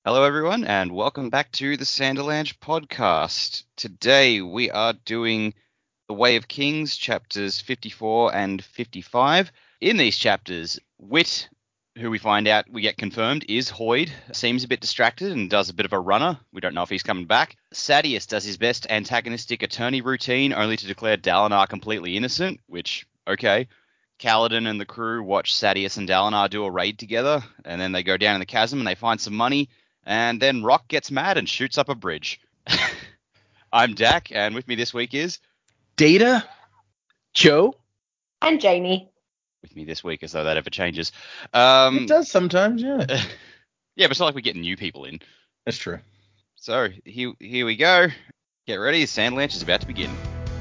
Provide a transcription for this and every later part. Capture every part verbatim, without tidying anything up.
Hello, everyone, and welcome back to the Sanderlange podcast. Today we are doing The Way of Kings, chapters fifty-four and fifty-five. In these chapters, Wit, who we find out we get confirmed is Hoid, seems a bit distracted and does a bit of a runner. We don't know if he's coming back. Sadeas does his best antagonistic attorney routine, only to declare Dalinar completely innocent, which, okay. Kaladin and the crew watch Sadeas and Dalinar do a raid together, and then they go down in the chasm and they find some money, and then Rock gets mad and shoots up a bridge. I'm Dak, and with me this week is... Data, Joe, and Jamie. With me this week, as though that ever changes. Um, it does sometimes, yeah. yeah, but it's not like we're getting new people in. That's true. So, here, here we go. Get ready, Sanderlange is about to begin.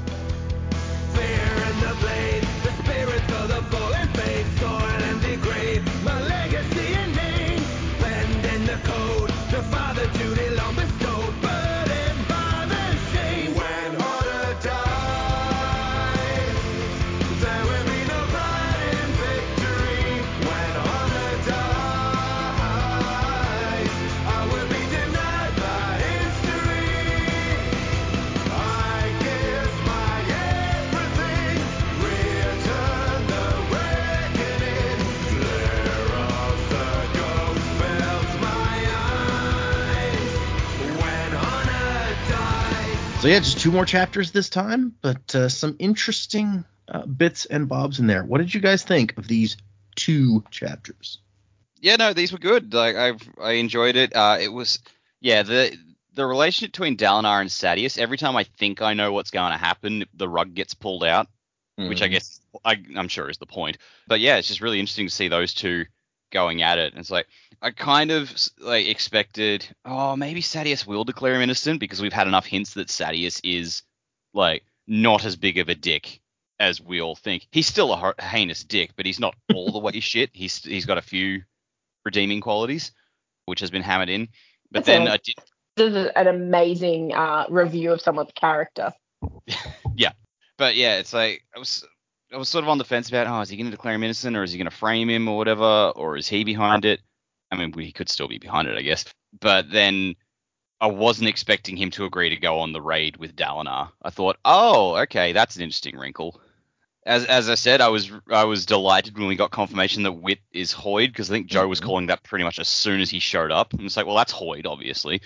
So yeah, just two more chapters this time, but uh, some interesting uh, bits and bobs in there. What did you guys think of these two chapters? Yeah, no, these were good. Like I've I enjoyed it. Uh, it was yeah the the relationship between Dalinar and Sadeas. Every time I think I know what's going to happen, the rug gets pulled out, mm. which I guess I, I'm sure is the point. But yeah, it's just really interesting to see those two going at it. And it's like I kind of like expected, oh, maybe Sadeas will declare him innocent because we've had enough hints that Sadeas is like not as big of a dick as we all think. He's still a heinous dick, but he's not all the way shit. He's he's got a few redeeming qualities, which has been hammered in. But That's then a, I did... this is an amazing uh, review of someone's character. yeah, but yeah, it's like I was I was sort of on the fence about, oh, is he going to declare him innocent, or is he going to frame him, or whatever, or is he behind it? I mean, he could still be behind it, I guess. But then I wasn't expecting him to agree to go on the raid with Dalinar. I thought, oh, okay, that's an interesting wrinkle. As as I said, I was I was delighted when we got confirmation that Wit is Hoid, because I think Joe mm-hmm. was calling that pretty much as soon as he showed up. And it's like, well, that's Hoid, obviously.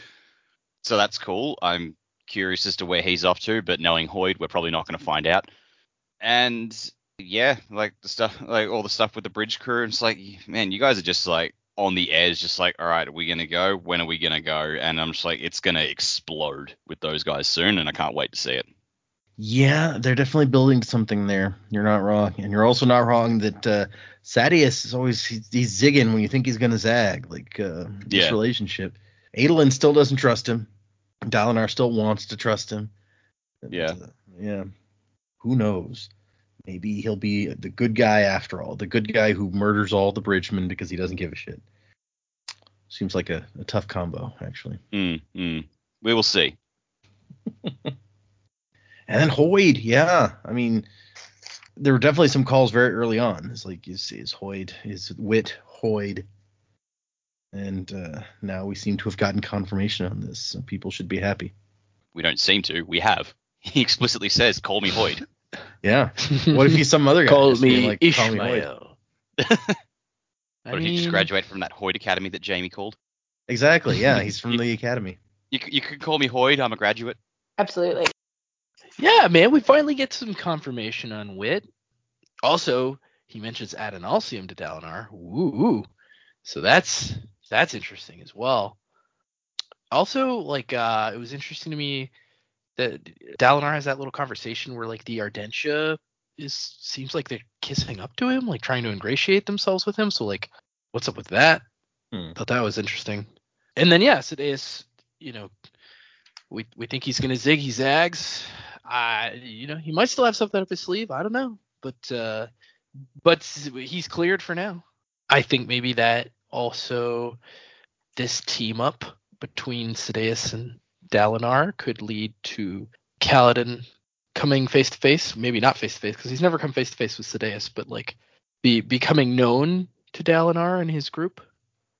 So that's cool. I'm curious as to where he's off to, but knowing Hoid, we're probably not going to find out. And yeah, like the stuff, like all the stuff with the bridge crew, it's like, man, you guys are just like on the edge, just like, all right, are we going to go? When are we going to go? And I'm just like, it's going to explode with those guys soon, and I can't wait to see it. Yeah, they're definitely building something there. You're not wrong. And you're also not wrong that uh, Sadeas is always, he's, he's zigging when you think he's going to zag, like uh, this yeah. relationship. Adolin still doesn't trust him. Dalinar still wants to trust him. And, yeah. Uh, yeah. Who knows? Maybe he'll be the good guy after all. The good guy who murders all the bridgemen because he doesn't give a shit. Seems like a, a tough combo, actually. Mm, mm. We will see. And then Hoid, yeah. I mean, there were definitely some calls very early on. It's like, is, is Hoid, is Wit Hoid? And uh, now we seem to have gotten confirmation on this, so people should be happy. We don't seem to. We have. He explicitly says, call me Hoid. Yeah. What if he's some other guy? Call me like, Ishmael. Call me Hoid. What I if mean... he just graduated from that Hoid Academy that Jamie called? Exactly, yeah. He's from the academy. You, you could call me Hoid. I'm a graduate. Absolutely. Yeah, man, we finally get some confirmation on Wit. Also, he mentions Adonalsium to Dalinar. Ooh, so that's that's interesting as well. Also, like, uh, it was interesting to me that Dalinar has that little conversation where, like, the Ardentia is seems like they're kissing up to him, like trying to ingratiate themselves with him. So, like, what's up with that? Hmm. Thought that was interesting. And then, yes, it is. You know, we we think he's gonna zig, he zags. Uh, you know, he might still have something up his sleeve. I don't know, but uh, but he's cleared for now. I think maybe that also this team up between Sadeas and Dalinar could lead to Kaladin coming face to face, maybe not face to face because he's never come face to face with Sadeas, but like be becoming known to Dalinar and his group.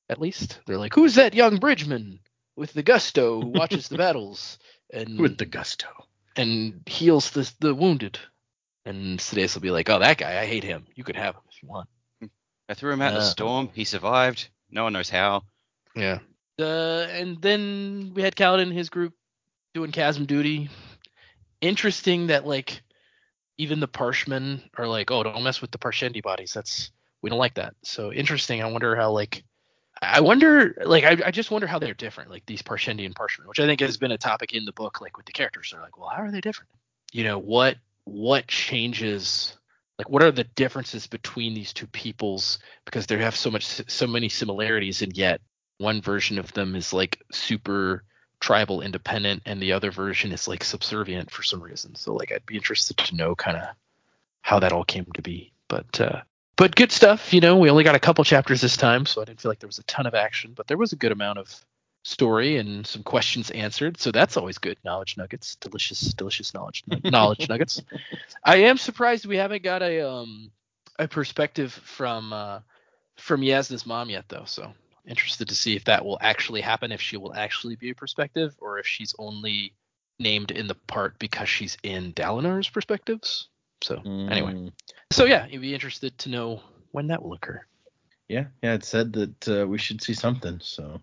at least. They're like, who's that young bridgeman with the gusto who watches the battles and With the gusto. and heals the the wounded? And Sidious will be like, oh, that guy, I hate him. You could have him if you want. I threw him out the Uh. storm. He survived. No one knows how. Yeah. Uh, and then we had Kaladin and his group doing chasm duty. Interesting that like even the Parshmen are like, oh, don't mess with the Parshendi bodies. That's we don't like that. So interesting. I wonder how like I wonder like I, I just wonder how they're different, like these Parshendi and Parshmen, which I think has been a topic in the book, like with the characters. They're like, well, how are they different? You know, what what changes, like what are the differences between these two peoples, because they have so much so many similarities, and yet one version of them is like super tribal independent and the other version is like subservient for some reason. So like I'd be interested to know kind of how that all came to be. But uh but good stuff, you know. We only got a couple chapters this time, so I didn't feel like there was a ton of action, but there was a good amount of story and some questions answered, so that's always good. Knowledge nuggets, delicious delicious knowledge knowledge nuggets. I am surprised we haven't got a um a perspective from uh from Yasna's mom yet though, so interested to see if that will actually happen, if she will actually be a perspective, or if she's only named in the part because she's in Dalinar's perspectives. So Mm. anyway, so yeah, you'd be interested to know when that will occur. Yeah, yeah, it said that uh, we should see something, so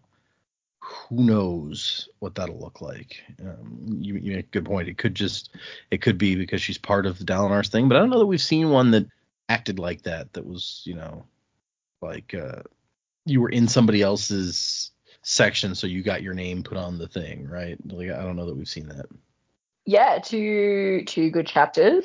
who knows what that'll look like. Um, you, you make a good point. It could just, it could be because she's part of the Dalinar's thing, but I don't know that we've seen one that acted like that, that was, you know, like uh, you were in somebody else's section, so you got your name put on the thing, right? Like, I don't know that we've seen that. Yeah, two two good chapters.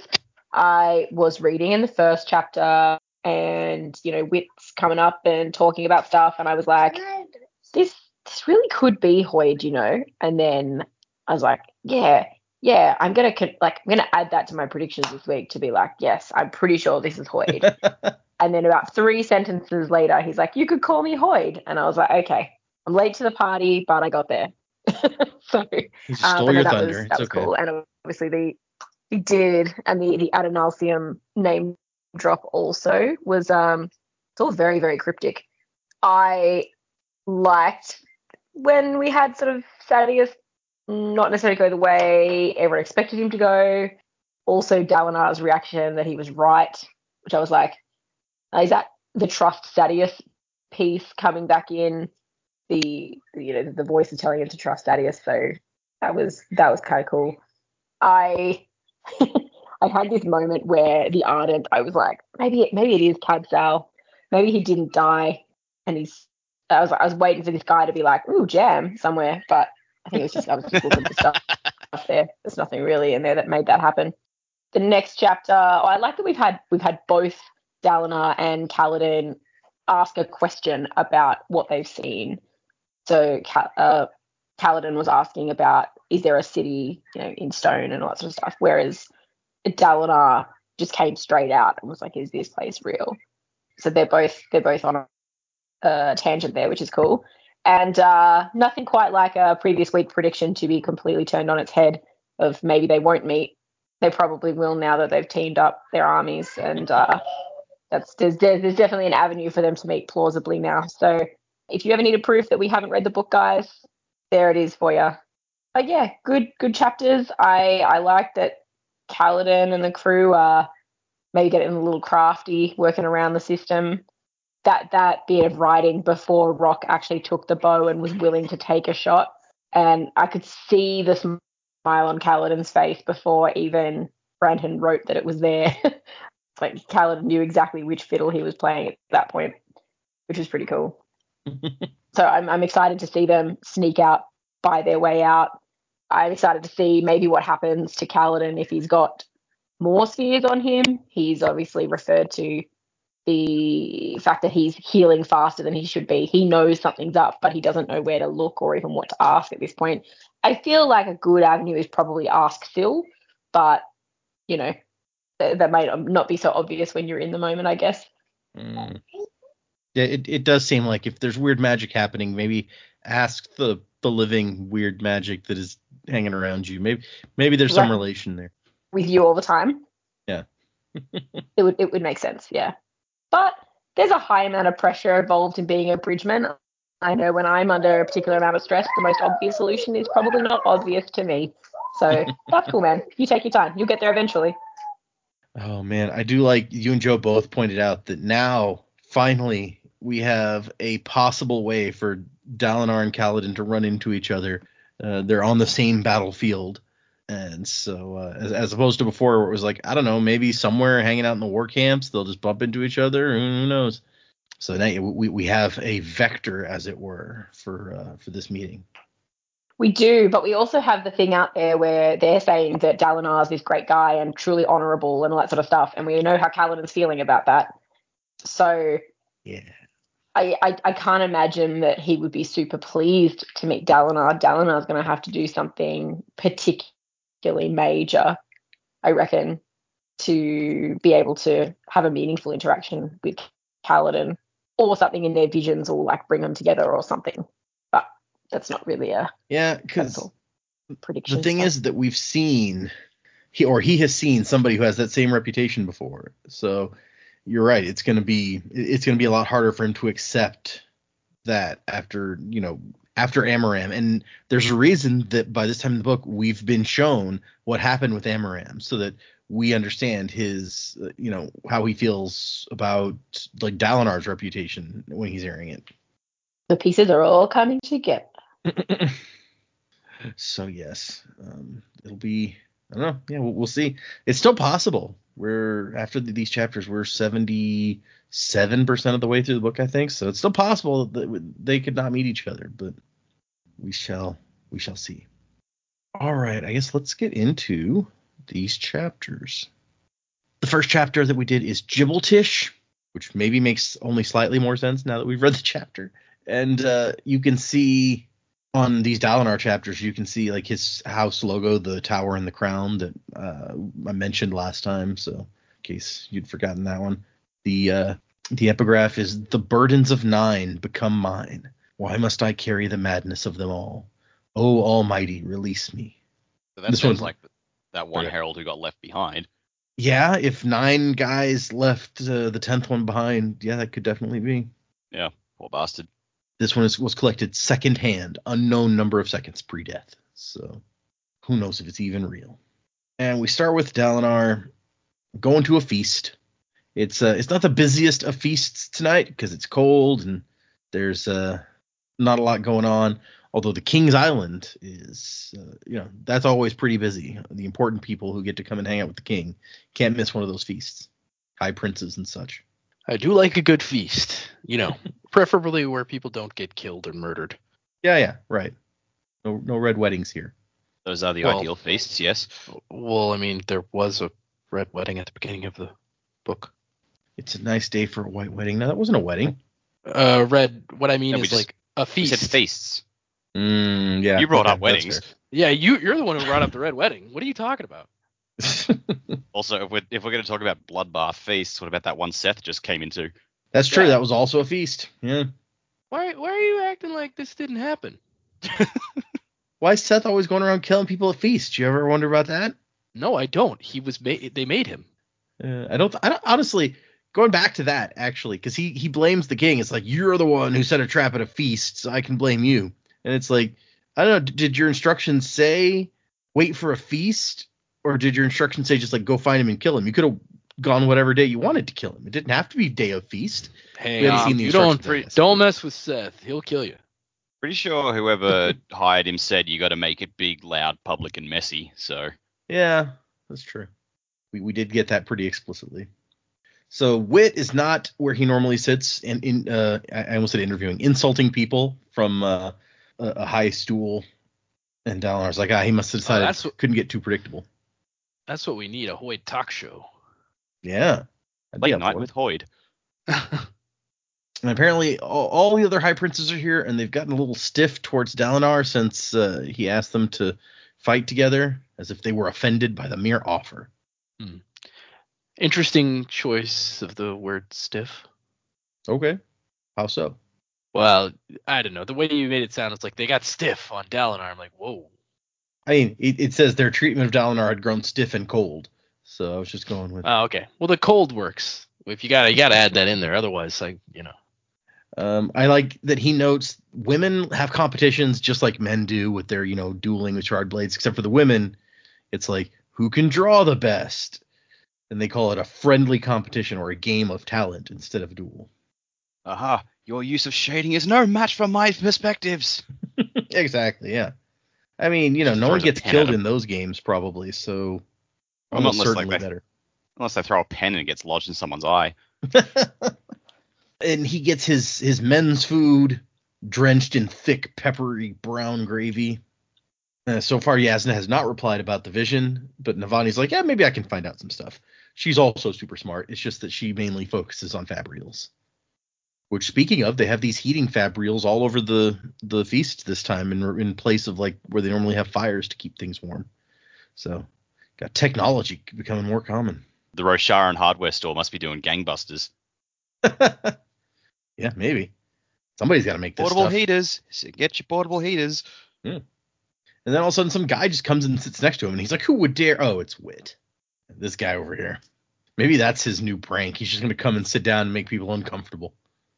I was reading in the first chapter, and you know, Wit's coming up and talking about stuff, and I was like, this this really could be Hoyd, you know. And then I was like, yeah, yeah, I'm gonna con- like I'm gonna add that to my predictions this week to be like, yes, I'm pretty sure this is Hoyd. And then about three sentences later, he's like, you could call me Hoyd, and I was like, okay, I'm late to the party, but I got there. So He just um, stole but no, your that thunder. was It's that was okay. cool, and obviously the he did, and the the Adonalcium name drop also was um it's all very very cryptic. I liked when we had sort of Sadeas not necessarily go the way everyone expected him to go. Also, Dalinar's reaction that he was right, which I was like, is that the trust Sadeas piece coming back in? The you know the voice is telling him to trust Sadeas, so that was that was kind of cool. I I had this moment where the Ardent, I was like, maybe it, maybe it is Kabsal, maybe he didn't die, and he's. I was I was waiting for this guy to be like, ooh, jam somewhere, but I think it was just I was just looking for stuff there. There's nothing really in there that made that happen. The next chapter, oh, I like that we've had we've had both Dalinar and Kaladin ask a question about what they've seen. So uh, Kaladin was asking about, is there a city, you know, in stone and all that sort of stuff, whereas Dalinar just came straight out and was like, is this place real? So they're both they're both on a, a tangent there, which is cool. And uh, nothing quite like a previous week prediction to be completely turned on its head of maybe they won't meet. They probably will now that they've teamed up their armies, and uh, that's there's there's definitely an avenue for them to meet plausibly now. So if you ever needed proof that we haven't read the book, guys, there it is for you. But yeah, good good chapters. I I like that Kaladin and the crew are maybe getting a little crafty, working around the system. That that bit of writing before Rock actually took the bow and was willing to take a shot, and I could see the smile on Kaladin's face before even Brandon wrote that it was there. It's like Kaladin knew exactly which fiddle he was playing at that point, which is pretty cool. So I'm I'm excited to see them sneak out, buy their way out. I'm excited to see maybe what happens to Kaladin if he's got more spheres on him. He's obviously referred to the fact that he's healing faster than he should be. He knows something's up, but he doesn't know where to look or even what to ask at this point. I feel like a good avenue is probably ask Phil, but, you know, th- that might not be so obvious when you're in the moment, I guess. Mm. Yeah, it, it does seem like if there's weird magic happening, maybe ask the the living weird magic that is hanging around you. Maybe maybe there's some Right. relation there. With you all the time. Yeah. it would it would make sense, yeah. But there's a high amount of pressure involved in being a bridgeman. I know when I'm under a particular amount of stress, the most obvious solution is probably not obvious to me. So that's cool, man. You take your time. You'll get there eventually. Oh man, I do like you and Joe both pointed out that now finally we have a possible way for Dalinar and Kaladin to run into each other. Uh, they're on the same battlefield, and so uh, as, as opposed to before, where it was like, I don't know, maybe somewhere hanging out in the war camps, they'll just bump into each other. Who knows? So now we we have a vector, as it were, for uh, for this meeting. We do, but we also have the thing out there where they're saying that Dalinar's this great guy and truly honourable and all that sort of stuff, and we know how Kaladin's feeling about that. So yeah, I, I I can't imagine that he would be super pleased to meet Dalinar. Dalinar's going to have to do something particularly major, I reckon, to be able to have a meaningful interaction with Kaladin, or something in their visions, or like bring them together or something. But that's not really a yeah, because prediction. The thing stuff. is that we've seen he or he has seen somebody who has that same reputation before. So you're right. It's going to be it's going to be a lot harder for him to accept that after, you know, after Amaram. And there's a reason that by this time in the book, we've been shown what happened with Amaram so that we understand his, uh, you know, how he feels about like Dalinar's reputation when he's airing it. The pieces are all coming together. So yes, um, it'll be, I don't know. Yeah, we'll, we'll see. It's still possible. We're after the, these chapters, we're seventy-seven percent of the way through the book, I think. So it's still possible that they could not meet each other, but we shall, we shall see. All right, I guess let's get into these chapters. The first chapter that we did is Jibbletish, which maybe makes only slightly more sense now that we've read the chapter. And uh, you can see on these Dalinar chapters, you can see like his house logo, the tower and the crown that uh, I mentioned last time. So in case you'd forgotten that one, the uh, the epigraph is "The burdens of nine become mine. Why must I carry the madness of them all? Oh, Almighty, release me." So that This sounds one- like that one Okay. herald who got left behind. Yeah, if nine guys left uh, the tenth one behind, yeah, that could definitely be. Yeah, poor bastard. This one is, was collected secondhand, unknown number of seconds pre-death. So who knows if it's even real. And we start with Dalinar going to a feast. It's uh, it's not the busiest of feasts tonight because it's cold and there's uh, not a lot going on. Although the King's Island is, uh, you know, that's always pretty busy. The important people who get to come and hang out with the king can't miss one of those feasts. High princes and such. I do like a good feast, you know, preferably where people don't get killed or murdered. Yeah, yeah, right. No, no red weddings here. Those are the Well- ideal feasts, yes. Well, I mean, there was a red wedding at the beginning of the book. It's a nice day for a white wedding. No, that wasn't a wedding. Uh, red. What I mean No, we is just- like a We feast. said feasts. Mm, yeah. You brought okay, up weddings. that's Yeah, you you're the one who brought up the red wedding. What are you talking about? fair. Also, if we're, if we're going to talk about bloodbath feasts, what about that one Seth just came into? That's true. Yeah. That was also a feast. Yeah. Why why are you acting like this didn't happen? Why is Seth always going around killing people at feasts? You ever wonder about that? No, I don't. He was made. They made him. Uh, I don't. I don't. Honestly, going back to that actually, because he he blames the king. It's like you're the one who set a trap at a feast, so I can blame you. And it's like, I don't know. Did your instructions say wait for a feast, or did your instructions say just like go find him and kill him? You could have gone whatever day you wanted to kill him. It didn't have to be day of feast. Hey, We haven't um, seen the you don't instructions, I guess. don't mess with Seth. He'll kill you. Pretty sure whoever hired him said you got to make it big, loud, public, and messy. So Yeah, that's true. We we did get that pretty explicitly. So Wit is not where he normally sits, and in uh, I I almost said interviewing, insulting people from uh, a, a high stool. And Dalinar's like, ah, he must have decided that's what- couldn't get too predictable. That's what we need. A Hoyt talk show. Yeah. I'd be late up night for it. with Hoyd. And apparently all, all the other high princes are here, and they've gotten a little stiff towards Dalinar since uh, he asked them to fight together, as if they were offended by the mere offer. Interesting choice of the word stiff. Okay. How so? Well, I don't know. The way you made it sound, it's like they got stiff on Dalinar. I'm like, whoa. I mean, it, it says their treatment of Dalinar had grown stiff and cold, so I was just going with. Oh, okay. Well, the cold works. If you gotta, you gotta add that in there. Otherwise, like, you know. Um, I like that he notes women have competitions just like men do with their, you know, dueling with shard blades, except for the women, it's like who can draw the best, and they call it a friendly competition or a game of talent instead of a duel. Aha! Your use of shading is no match for my perspectives. Exactly, yeah. I mean, you know, She no one throws a gets pen killed at him. in those games probably, so Well, not almost unless, like, certainly they- better. Unless they throw a pen and it gets lodged in someone's eye. And he gets his his men's food drenched in thick, peppery brown gravy. Uh, so far, Yasna has not replied about the vision, but Navani's like, yeah, maybe I can find out some stuff. She's also super smart. It's just that she mainly focuses on fabrials. Which, speaking of, they have these heating fabrials all over the the feast this time, in in place of like where they normally have fires to keep things warm. So, got technology becoming more common. The Rosharan hardware store must be doing gangbusters. Yeah, maybe somebody's got to make this Portable stuff. heaters. Get your portable heaters. Yeah. And then all of a sudden, some guy just comes and sits next to him, and he's like, "Who would dare?" Oh, it's Wit. This guy over here. Maybe that's his new prank. He's just gonna come and sit down and make people uncomfortable.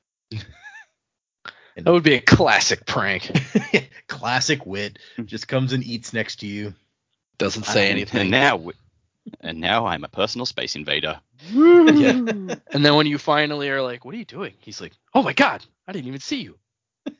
That would be a classic prank. Classic Wit. Just comes and eats next to you. Doesn't say And anything. now, and now I'm a personal space invader. Yeah. And then when you finally are like, what are you doing? He's like, oh my God, I didn't even see you.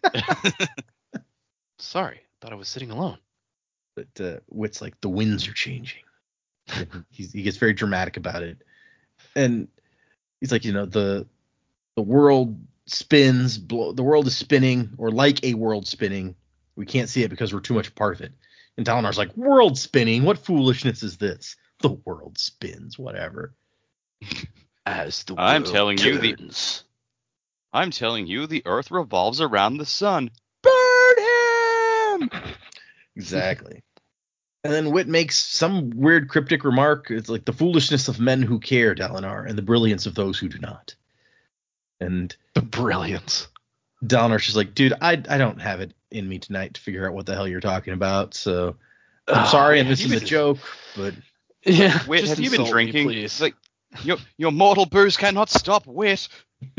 Sorry, thought I was sitting alone. But uh, Wit's like, the winds are changing. He's, he gets very dramatic about it. And he's like, you know, the the world spins, blow, the world is spinning, or like a world spinning. We can't see it because we're too much a part of it. And Dalinar's like, world spinning? What foolishness is this? The world spins, whatever. As the world I'm telling you the- turns. I'm telling you, the Earth revolves around the sun. Burn him! Exactly. And then Wit makes some weird cryptic remark. It's like the foolishness of men who care, Dalinar, and the brilliance of those who do not. And The brilliance. Dalinar's just like, dude, I I don't have it in me tonight to figure out what the hell you're talking about. So I'm Oh, sorry, and have this you is a been- joke, but Yeah. Wit, just have you been insult me, drinking? please. Like, your your mortal booze cannot stop Wit.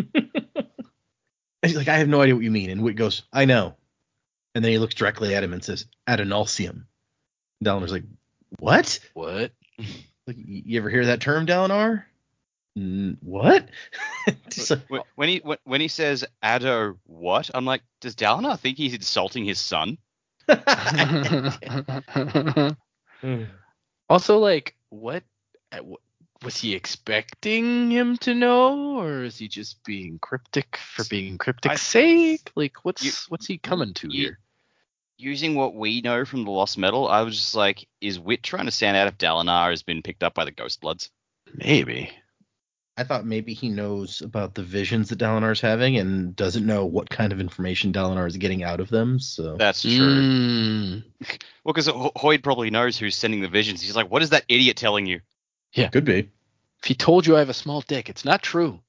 he's like, I have no idea what you mean. And Wit goes, I know. And then he looks directly at him and says, Adonalcium. Dalinar's like, what? What? Like, you ever hear that term, Dalinar? Mm, what? Just like, Wh- When he when- when he says Ado what, I'm like, does Dalinar think he's insulting his son? Also, like, what, uh, wh- was he expecting him to know, or is he just being cryptic for being cryptic's I- sake? Like, what's You- what's he coming to you- here? Using what we know from the Lost Metal, I was just like, is Wit trying to sound out if Dalinar has been picked up by the Ghost Bloods? Maybe. I thought maybe he knows about the visions that Dalinar's having and doesn't know what kind of information Dalinar is getting out of them. So That's true. Mm, Well, because Hoyd probably knows who's sending the visions. He's like, what is that idiot telling you? could be. if he told you I have a small dick, it's not true.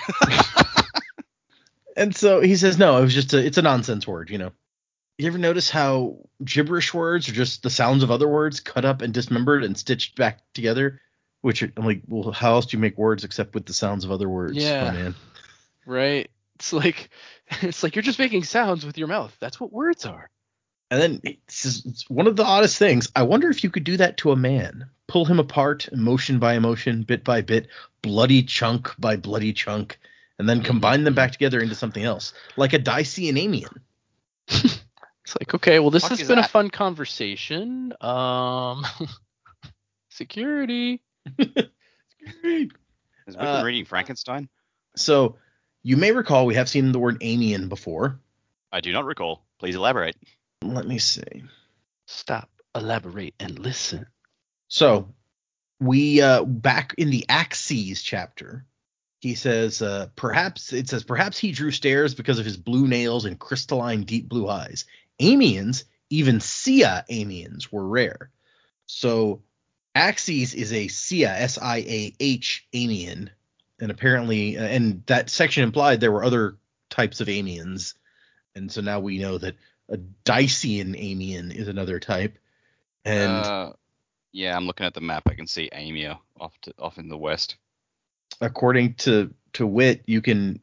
And so he says, no, it was just a, it's a nonsense word, you know. You ever notice how gibberish words are just the sounds of other words cut up and dismembered and stitched back together? Which I'm like, well, how else do you make words except with the sounds of other words? Yeah. Oh, man. Right? It's like it's like you're just making sounds with your mouth. That's what words are. And then it's, just, it's one of the oddest things. I wonder if you could do that to a man. Pull him apart, emotion by emotion, bit by bit, bloody chunk by bloody chunk, and then combine them back together into something else, like a Dicey-Amian. It's like, okay, well, this Fuck has is been a that? fun conversation. Um, security. Has Wit Uh, been reading Frankenstein? So you may recall we have seen the word Amian before. I do not recall. Please elaborate. Let me see. Stop, elaborate, and listen. So we uh back in the Axes chapter, he says uh perhaps it says perhaps he drew stares because of his blue nails and crystalline deep blue eyes. Amians, even Sia Amians, were rare. So Axes is a Sia, S I A H Amian, and apparently uh, and that section implied there were other types of Amians, and so now we know that a Diceian Amian is another type. And uh, yeah, I'm looking at the map. I can see Amia off to, off in the west. according to to Wit, you can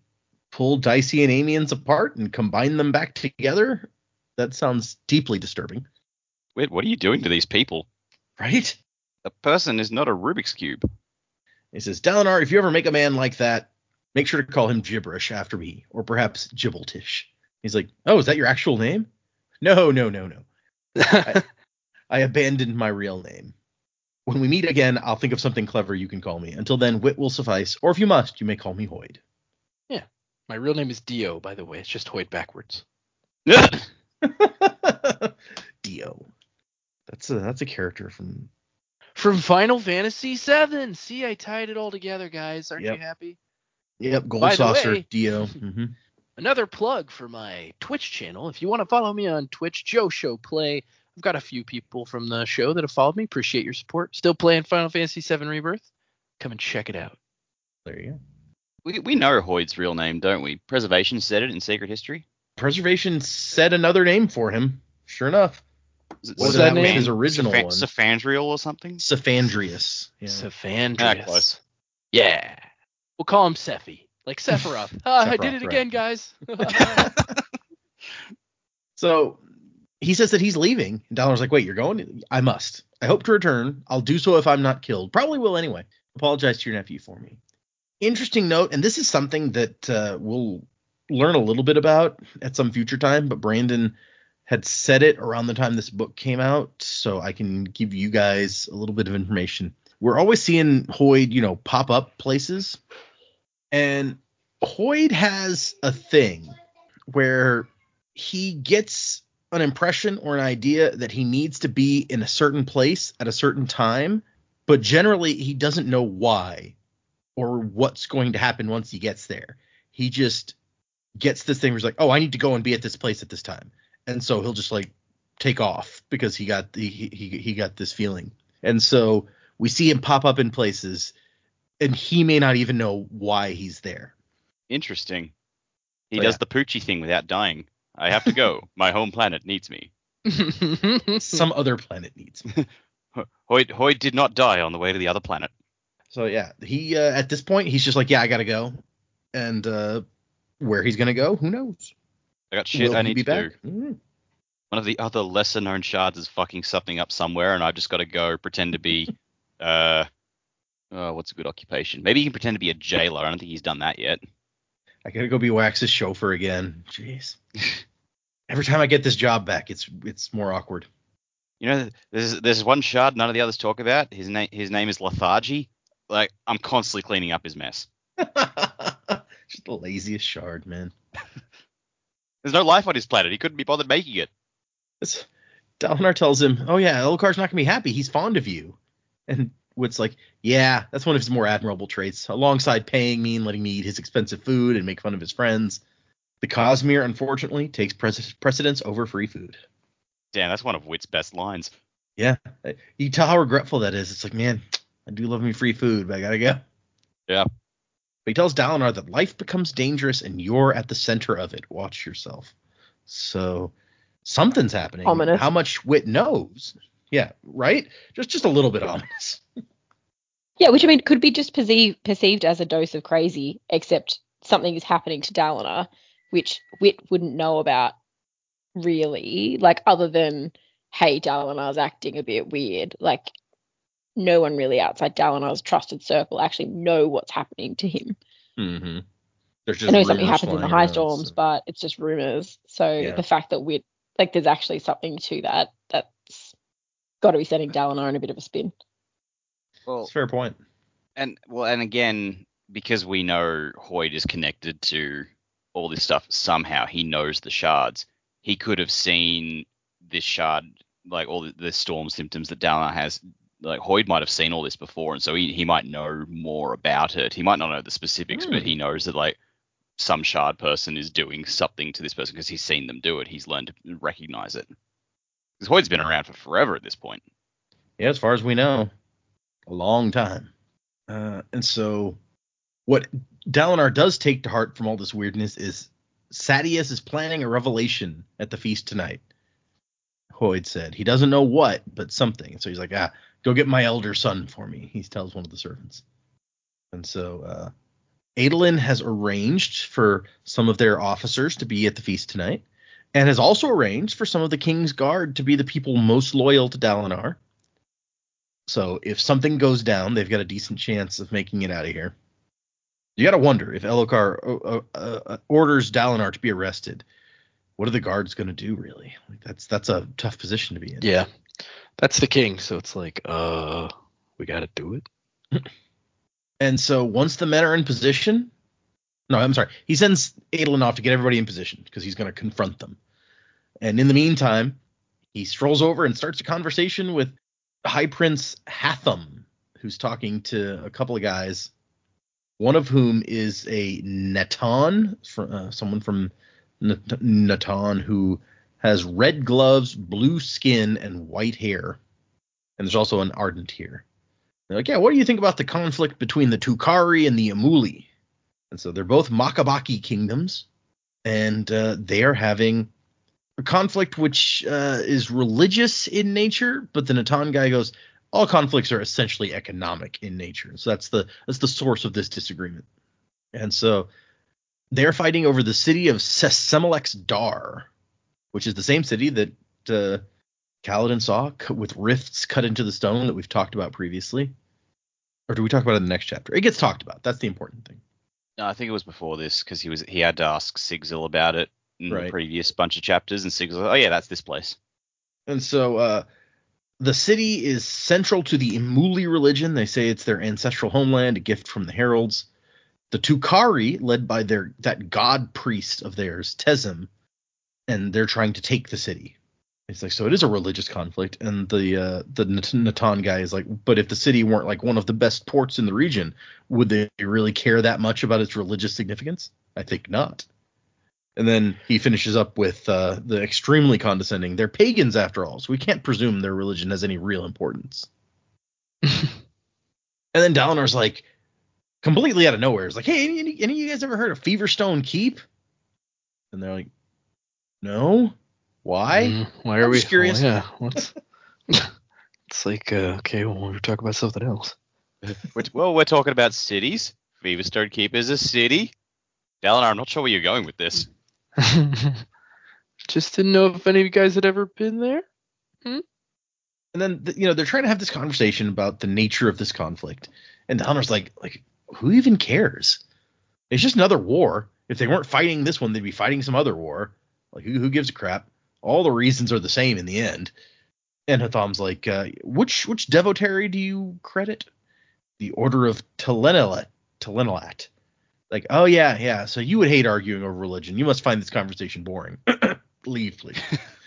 pull Dicey and Amiens apart and combine them back together? That sounds deeply disturbing. Wait, what are you doing to these people? Right? A person is not a Rubik's Cube. He says, Dalinar, if you ever make a man like that, make sure to call him Gibberish after me, or perhaps Gibbletish. He's like, oh, is that your actual name? No, no, no, no. I, I abandoned my real name. When we meet again, I'll think of something clever you can call me. Until then, wit will suffice, or if you must, you may call me Hoyd. Yeah. My real name is Dio, by the way. It's just Hoyd backwards. Dio. That's a that's a character from From Final Fantasy seven. See, I tied it all together, guys. Aren't Yep. you happy? Yep, Gold By the Saucer, way- Dio. Mm-hmm. Another plug for my Twitch channel. If you want to follow me on Twitch, Joe Show Play. I've got a few people from the show that have followed me. Appreciate your support. Still playing Final Fantasy seven Rebirth. Come and check it out. There you go. We we know Hoyd's real name, don't we? Preservation said it in Secret History. Preservation said another name for him. Sure enough. Is it What's Whether that was name? his original Saphan- one. Saphandriel or something? Saphandrius. Yeah. Saphandrius. Ah, close. Yeah. We'll call him Sephi. Like Sephiroth. Ah, I did Sephiroth, it right. again, guys. So he says that he's leaving. And Dalinar's like, wait, you're going? I must. I hope to return. I'll do so if I'm not killed. Probably will anyway. Apologize to your nephew for me. Interesting note, and this is something that uh, we'll learn a little bit about at some future time, but Brandon had said it around the time this book came out, so I can give you guys a little bit of information. We're always seeing Hoyd, you know, pop up places, and Hoyd has a thing where he gets an impression or an idea that he needs to be in a certain place at a certain time, but generally he doesn't know why or what's going to happen once he gets there. He just gets this thing where he's like, oh, I need to go and be at this place at this time. And so he'll just like take off because he got the, he, he, he got this feeling. And so we see him pop up in places and he may not even know why he's there. Interesting. He So, does yeah. the Poochie thing without dying. I have to go. My home planet needs me. Some other planet needs him. Hoyd, Hoyd did not die on the way to the other planet. So yeah, he uh, at this point he's just like, yeah, I gotta go, and uh, where he's gonna go, who knows? I got shit Will I he need be to back? do. Mm. One of the other lesser known shards is fucking something up somewhere, and I've just got to go pretend to be, uh, oh, what's a good occupation? Maybe he can pretend to be a jailer. I don't think he's done that yet. I gotta go be Wax's chauffeur again. Jeez. Every time I get this job back, it's it's more awkward. You know, there's there's one shard none of the others talk about. His name his name is Lethargy. Like, I'm constantly cleaning up his mess. Just the laziest shard, man. There's no life on his planet. He couldn't be bothered making it. It's, Dalinar tells him, oh yeah, Elgar's not gonna be happy. He's fond of you. And Wit's like, yeah, that's one of his more admirable traits, alongside paying me and letting me eat his expensive food and make fun of his friends. The Cosmere, unfortunately, takes pres- precedence over free food. Damn, that's one of Wit's best lines. Yeah. You tell how regretful that is. It's like, man, I do love me free food, but I gotta go. Yeah. But he tells Dalinar that life becomes dangerous and you're at the center of it. Watch yourself. So something's happening. Ominous. How much Wit knows. Yeah, right? Just just a little bit ominous. Yeah, which I mean could be just perceived perceived as a dose of crazy, except something is happening to Dalinar, which Wit wouldn't know about really, like other than, hey, Dalinar's acting a bit weird. Like no one really outside Dalinar's trusted circle actually know what's happening to him. Mm-hmm. There's I just know something rumors happens in the flying high around, storms, so- but it's just rumors. So Yeah. the fact that Wit, like there's actually something to that, that's got to be setting Dalinar in a bit of a spin. Well, That's a fair point. and well, and again, because we know Hoyd is connected to all this stuff somehow, he knows the shards. He could have seen this shard, like all the, the storm symptoms that Dalinar has. Like Hoyd might have seen all this before, and so he, he might know more about it. He might not know the specifics, Hmm. but he knows that like some shard person is doing something to this person because he's seen them do it. He's learned to recognize it. Because Hoyd's been around for forever at this point. Yeah, as far as we know, a long time. Uh, and so what Dalinar does take to heart from all this weirdness is Sadeas is planning a revelation at the feast tonight. Hoyd said. He doesn't know what, but something. So he's like, ah, go get my elder son for me, he tells one of the servants. And so uh, Adolin has arranged for some of their officers to be at the feast tonight, and has also arranged for some of the King's Guard to be the people most loyal to Dalinar. So if something goes down, they've got a decent chance of making it out of here. You got to wonder if Elhokar uh, uh, orders Dalinar to be arrested. What are the guards going to do, really? Like that's that's a tough position to be in. Yeah, that's the king. So it's like, uh, we got to do it. And so once the men are in position, no, I'm sorry, he sends Adolin off to get everybody in position because he's going to confront them. And in the meantime, he strolls over and starts a conversation with High Prince Hatham, who's talking to a couple of guys, one of whom is a Natan, uh, someone from Natan who has red gloves, blue skin, and white hair. And there's also an Ardent here. They're like, yeah, what do you think about the conflict between the Tukari and the Amuli? And so they're both Makabaki kingdoms, and uh, they are having a conflict which uh, is religious in nature, but the Natan guy goes, all conflicts are essentially economic in nature. So that's the that's the source of this disagreement. And so they're fighting over the city of Sesemelex Dar, which is the same city that uh, Kaladin saw with rifts cut into the stone that we've talked about previously. Or do we talk about it in the next chapter? It gets talked about. That's the important thing. No, I think it was before this because he was he had to ask Sigzil about it in Right. the previous bunch of chapters, and Sigzil, oh yeah, that's this place. And so uh, the city is central to the Imuli religion. They say it's their ancestral homeland, a gift from the heralds. The Tukari, led by their that god priest of theirs, Tezim, and they're trying to take the city. It's like, so it is a religious conflict, and the uh, the Natan guy is like, but if the city weren't like one of the best ports in the region, would they really care that much about its religious significance? I think not. And then he finishes up with uh, the extremely condescending, they're pagans after all, so we can't presume their religion has any real importance. And then Dalinar's like, completely out of nowhere, is like, hey, any, any, any of you guys ever heard of Feverstone Keep? And they're like, no. Why? Mm, why are I'm we? just curious. Oh, yeah. What's? It's like, uh, okay, well, we're talking about something else. We're, well, we're talking about cities. Feverstone Keep is a city. Dalinar, I'm not sure where you're going with this. Just didn't know if any of you guys had ever been there. And then, you know, they're trying to have this conversation about the nature of this conflict. And Dalinar's like, like, who even cares? It's just another war. If they weren't fighting this one, they'd be fighting some other war. Like, who, who gives a crap? All the reasons are the same in the end. And Hatham's like, uh, which which devotary do you credit? The Order of Telenelat. Telenelat. Like, oh, yeah, yeah. So you would hate arguing over religion. You must find this conversation boring. Leave, please.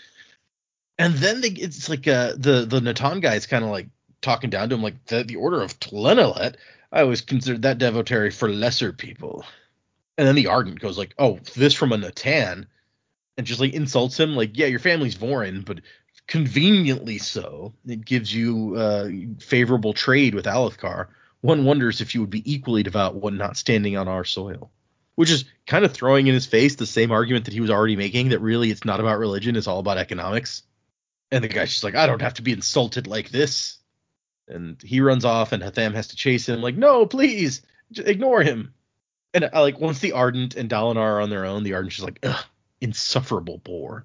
And then they, it's like uh, the, the Natan guy is kind of like talking down to him, like, the, the Order of Telenelat? I always considered that devotary for lesser people. And then the Ardent goes like, oh, this from a Natan? And just like insults him, like, yeah, your family's Vorin, but conveniently so. It gives you uh, favorable trade with Alethkar. One wonders if you would be equally devout when not standing on our soil. Which is kind of throwing in his face the same argument that he was already making, that really it's not about religion, it's all about economics. And the guy's just like, I don't have to be insulted like this. And he runs off, and Hatham has to chase him, like, no, please, just ignore him. And I like, once the Ardent and Dalinar are on their own, the Ardent's just like, ugh, insufferable bore.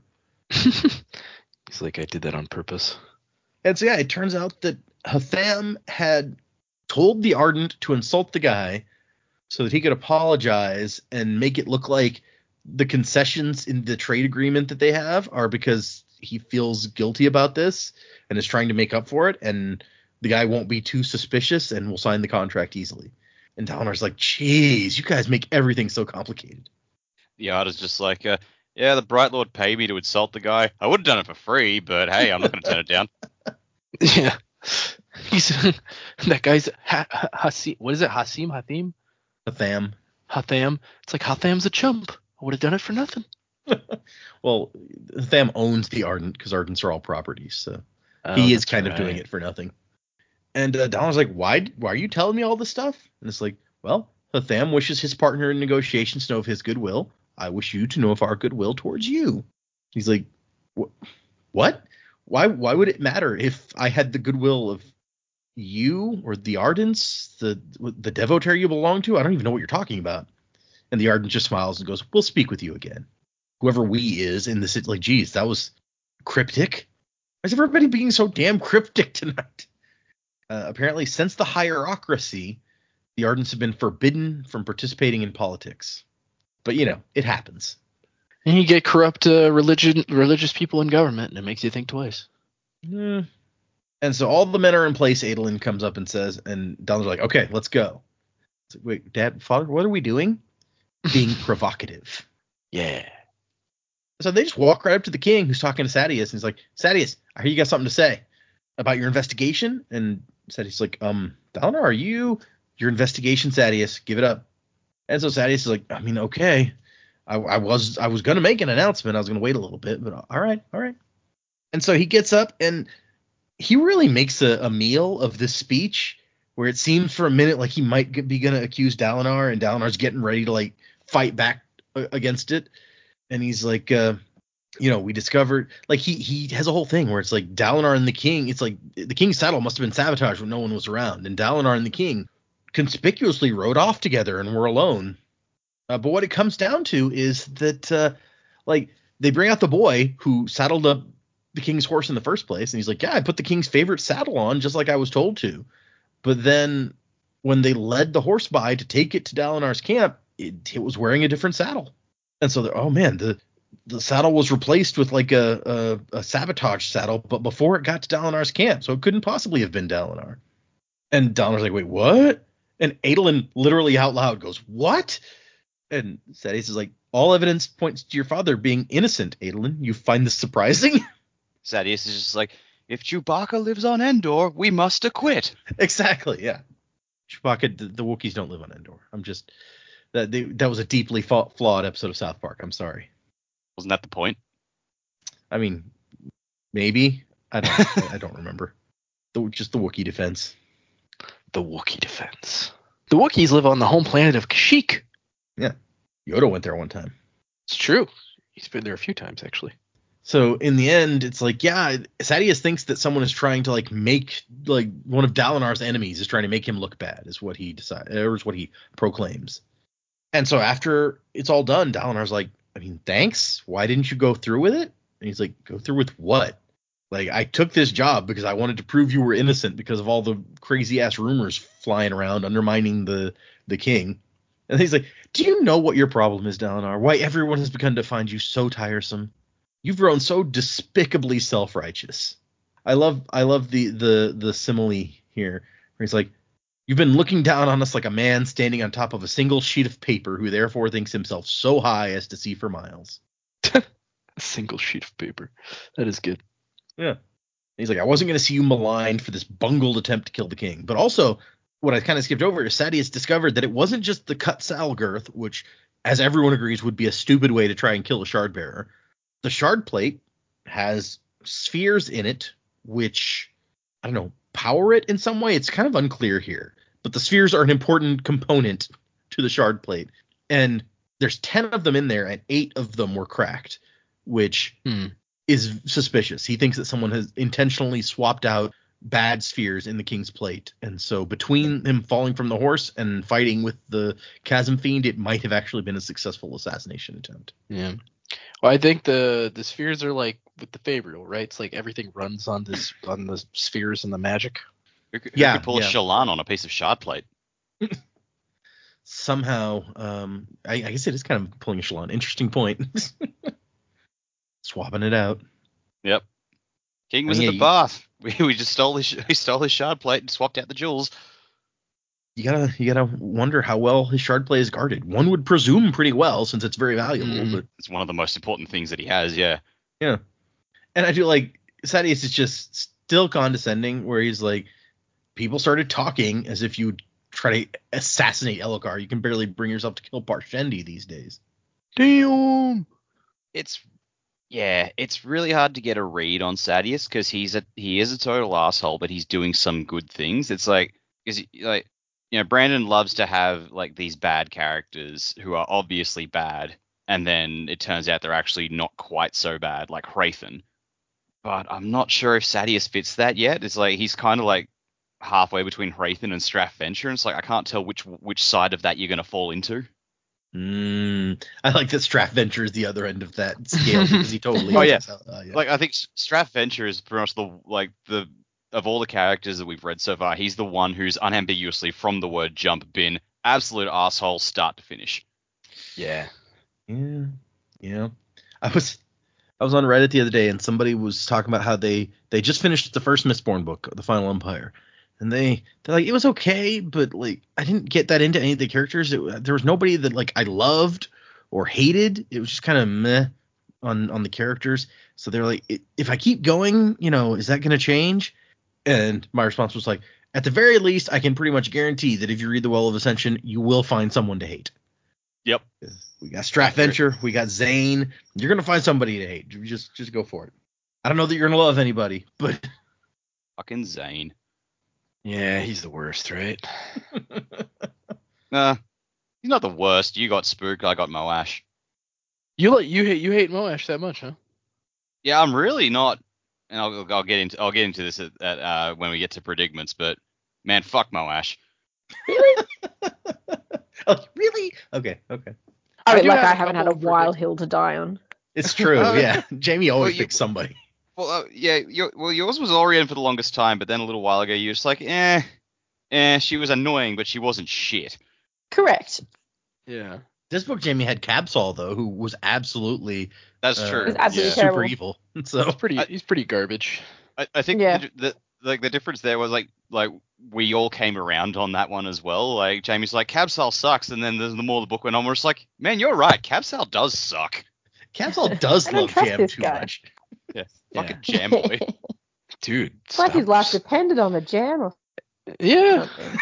He's like, I did that on purpose. And so, yeah, it turns out that Hatham had told the Ardent to insult the guy so that he could apologize and make it look like the concessions in the trade agreement that they have are because he feels guilty about this and is trying to make up for it, and the guy won't be too suspicious and will sign the contract easily. And Dalinar's like, geez, you guys make everything so complicated. The artist's just like, uh, yeah, the Bright Lord paid me to insult the guy. I would have done it for free, but hey, I'm not going to turn it down. Yeah. He's that guy's ha, ha, Hasim. What is it? Hasim? Hathim? Hatham. Hatham. It's like Hatham's a chump. I would have done it for nothing. Well, Hatham owns the Ardent because Ardents are all properties, so Oh, he is that's kind right. of doing it for nothing. And uh, Dalinar's like, why, why are you telling me all this stuff? And it's like, well, Hatham wishes his partner in negotiations to know of his goodwill. I wish you to know of our goodwill towards you. He's like, what? Why? Why would it matter if I had the goodwill of you or the Ardents, the the Devoteer you belong to, I don't even know what you're talking about. And the Ardent just smiles and goes, we'll speak with you again. Whoever we is in this, like, geez, that was cryptic. Why is everybody being so damn cryptic tonight? Uh, apparently, since the hierocracy, the Ardents have been forbidden from participating in politics. But, you know, it happens. And you get corrupt uh, religion, religious people in government, and it makes you think twice. Mm. And so all the men are in place, Adolin comes up and says, and Donald's like, okay, let's go. Like, wait, Dad, Father, what are we doing? Being provocative. Yeah. So they just walk right up to the king who's talking to Sadeas, and he's like, Sadeas, I hear you got something to say about your investigation. And Sadeas like, um, Dalinar, are you your investigation, Sadeas? Give it up. And so Sadeas is like, I mean, okay. I, I was I was gonna make an announcement. I was gonna wait a little bit, but all right, all right. And so he gets up and he really makes a, a meal of this speech where it seems for a minute like he might get, be gonna accuse Dalinar, and Dalinar's getting ready to like fight back against it. And he's like, uh, you know, we discovered, like, he he has a whole thing where it's like Dalinar and the king, it's like the king's saddle must have been sabotaged when no one was around, and Dalinar and the king conspicuously rode off together and were alone. Uh, but what it comes down to is that, uh, like, they bring out the boy who saddled up the king's horse in the first place, and he's like, yeah, I put the king's favorite saddle on just like I was told to. But then when they led the horse by to take it to Dalinar's camp, it, it was wearing a different saddle. And so, oh man, the the saddle was replaced with like a, a a sabotage saddle, but before it got to Dalinar's camp, so it couldn't possibly have been Dalinar. And Dalinar's like, wait, what? And Adolin literally out loud goes, what? And Sadeas is like, all evidence points to your father being innocent, Adolin. You find this surprising? Sadeas is just like, if Chewbacca lives on Endor, we must acquit. Exactly, yeah. Chewbacca, the, the Wookiees don't live on Endor. I'm just... That they, that was a deeply fa- flawed episode of South Park. I'm sorry. Wasn't that the point? I mean, maybe. I don't. I, I don't remember. The, just the Wookiee defense. The Wookiee defense. The Wookiees live on the home planet of Kashyyyk. Yeah, Yoda went there one time. It's true. He's been there a few times actually. So in the end, it's like, yeah, Sadeas thinks that someone is trying to like make like one of Dalinar's enemies is trying to make him look bad. Is what he decides, or is what he proclaims. And so after it's all done, Dalinar's like, I mean, thanks. Why didn't you go through with it? And he's like, go through with what? Like, I took this job because I wanted to prove you were innocent because of all the crazy ass rumors flying around undermining the the king. And he's like, do you know what your problem is, Dalinar? Why everyone has begun to find you so tiresome? You've grown so despicably self-righteous. I love I love the the the simile here where he's like, you've been looking down on us like a man standing on top of a single sheet of paper who therefore thinks himself so high as to see for miles. A single sheet of paper. That is good. Yeah. And he's like, I wasn't going to see you maligned for this bungled attempt to kill the king. But also, what I kind of skipped over is Sadeas discovered that it wasn't just the cut saddle girth, which, as everyone agrees, would be a stupid way to try and kill a shard bearer. The shard plate has spheres in it, which, I don't know, power it in some way. It's kind of unclear here. But the spheres are an important component to the shard plate. And there's ten of them in there, and eight of them were cracked, which Hmm. is suspicious. He thinks that someone has intentionally swapped out bad spheres in the king's plate. And so between him falling from the horse and fighting with the Chasm Fiend, it might have actually been a successful assassination attempt. Yeah. Well, I think the the spheres are like with the Fabrial, right? It's like everything runs on this on the spheres and the magic. Who, could- who Yeah, could pull yeah. a Shallan on a piece of shard plate? Somehow, um, I, I guess it is kind of pulling a Shallan. Interesting point. Swapping it out. Yep. King was I mean, at the yeah, bath. We, we just stole his we stole his shard plate and swapped out the jewels. You gotta you gotta wonder how well his shard plate is guarded. One would presume pretty well since it's very valuable, Mm. but It's one of the most important things that he has. Yeah. yeah. And I do like Sadeas is just still condescending, where he's like, people started talking as if you'd try to assassinate Elhokar. You can barely bring yourself to kill Parshendi these days. Damn. It's yeah, it's really hard to get a read on Sadeas because he's a he is a total asshole, but he's doing some good things. It's like because like you know Brandon loves to have like these bad characters who are obviously bad, and then it turns out they're actually not quite so bad, like Hrathen. But I'm not sure if Sadeas fits that yet. It's like he's kind of like halfway between Hrathen and Strath Venture, and it's like I can't tell which which side of that you're going to fall into. Mm, I like that Strath Venture is the other end of that scale because he totally. Oh, yeah. is. Uh, yeah. Like I think Strath Venture is pretty much the like the of all the characters that we've read so far, he's the one who's unambiguously from the word jump been absolute asshole start to finish. Yeah. Yeah, yeah. I was I was on Reddit the other day, and somebody was talking about how they they just finished the first Mistborn book, The Final Empire, and they they're like, it was okay, but like I didn't get that into any of the characters. It, there was nobody that like I loved or hated. It was just kind of meh on on the characters. So they're like, "I- if I keep going, you know, is that going to change? And my response was like, at the very least, I can pretty much guarantee that if you read The Well of Ascension, you will find someone to hate. Yep. We got Strath Venture, we got Zane. You're gonna find somebody to hate. Just just go for it. I don't know that you're gonna love anybody, but Fucking Zane. Yeah, he's the worst, right? Nah, he's not the worst. You got Spook, I got Moash. You like you hate you hate Moash that much, huh? Yeah, I'm really not, and I'll I'll get into I'll get into this at, at uh when we get to predicaments, but man, fuck Moash. oh, really? Okay, okay. I I mean, do like have I a haven't had a couple wild predict- hill to die on. It's true. Uh, Yeah, Jamie always well, you- picks somebody. Well, uh, yeah, your, well, yours was Orion for the longest time, but then a little while ago you were just like, eh, eh, she was annoying, but she wasn't shit. Correct. Yeah. This book, Jamie had Cabsal though, who was absolutely That's uh, true. It's absolutely yeah. super terrible. evil. So He's pretty I- he's pretty garbage. I, I think Yeah. the, the like the difference there was like like we all came around on that one as well. Like Jamie's like Cabsal sucks, and then the, the more the book went on, we're just like, man, you're right, Cabsal does suck. Cabsal does I don't love trust Jam this too guy. much. Yeah, Yeah. fucking jam boy. Dude. It's like his stop. life depended on the jam or Yeah. something.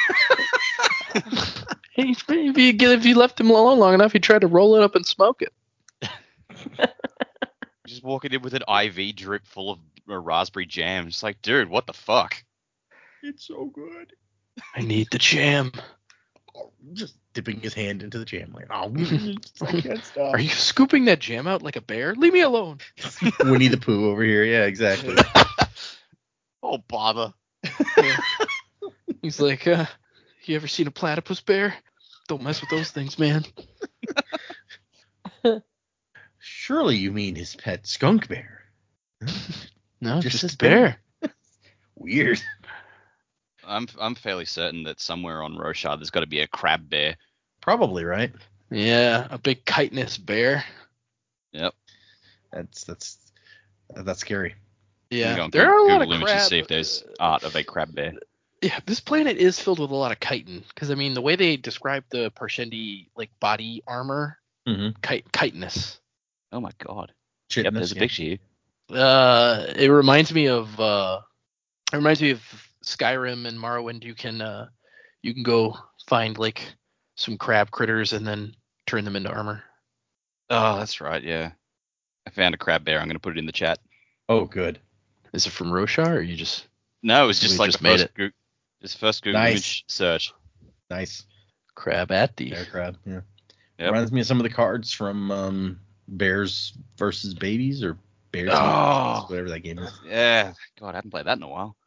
He, if, you, if you left him alone long enough, he'd try to roll it up and smoke it. Just walking in with an I V drip full of uh, raspberry jam. It's like, dude, what the fuck? It's so good. I need the jam. Oh, just dipping his hand into the jam, like, oh, I can't stop. Are you scooping that jam out like a bear? Leave me alone. Winnie the Pooh over here? Yeah, exactly. Oh, bother. He's like, uh, you ever seen a platypus bear? Don't mess with those things, man. Surely you mean his pet skunk bear? No, Just just, his a bear. Weird. I'm I'm fairly certain that somewhere on Roshar there's got to be a crab bear. Probably right. Yeah, a big chitinous bear. Yep. That's that's that's scary. Yeah, Go on there Google, are a lot Google of images, crab. see if there's art of a crab bear. Yeah, this planet is filled with a lot of chitin. Because I mean, the way they describe the Parshendi like body armor, Mm-hmm. chit- chitinous. Oh my god. Chitinous, Yep, there's a yeah. picture here. Uh, it reminds me of uh, it reminds me of Skyrim and Morrowind. You can uh, you can go find like some crab critters and then turn them into armor. Oh, that's right, yeah. I found a crab bear. I'm going to put it in the chat. Oh, good. Is it from Roshar or you just No, it was just We like just the made first it. Google, just first Google Nice. image search. Nice. crab at the? Bear crab. Yeah. Yep. Reminds me of some of the cards from um, Bears versus Babies or Bears Oh. whatever that game is. Yeah. God, I haven't played that in a while.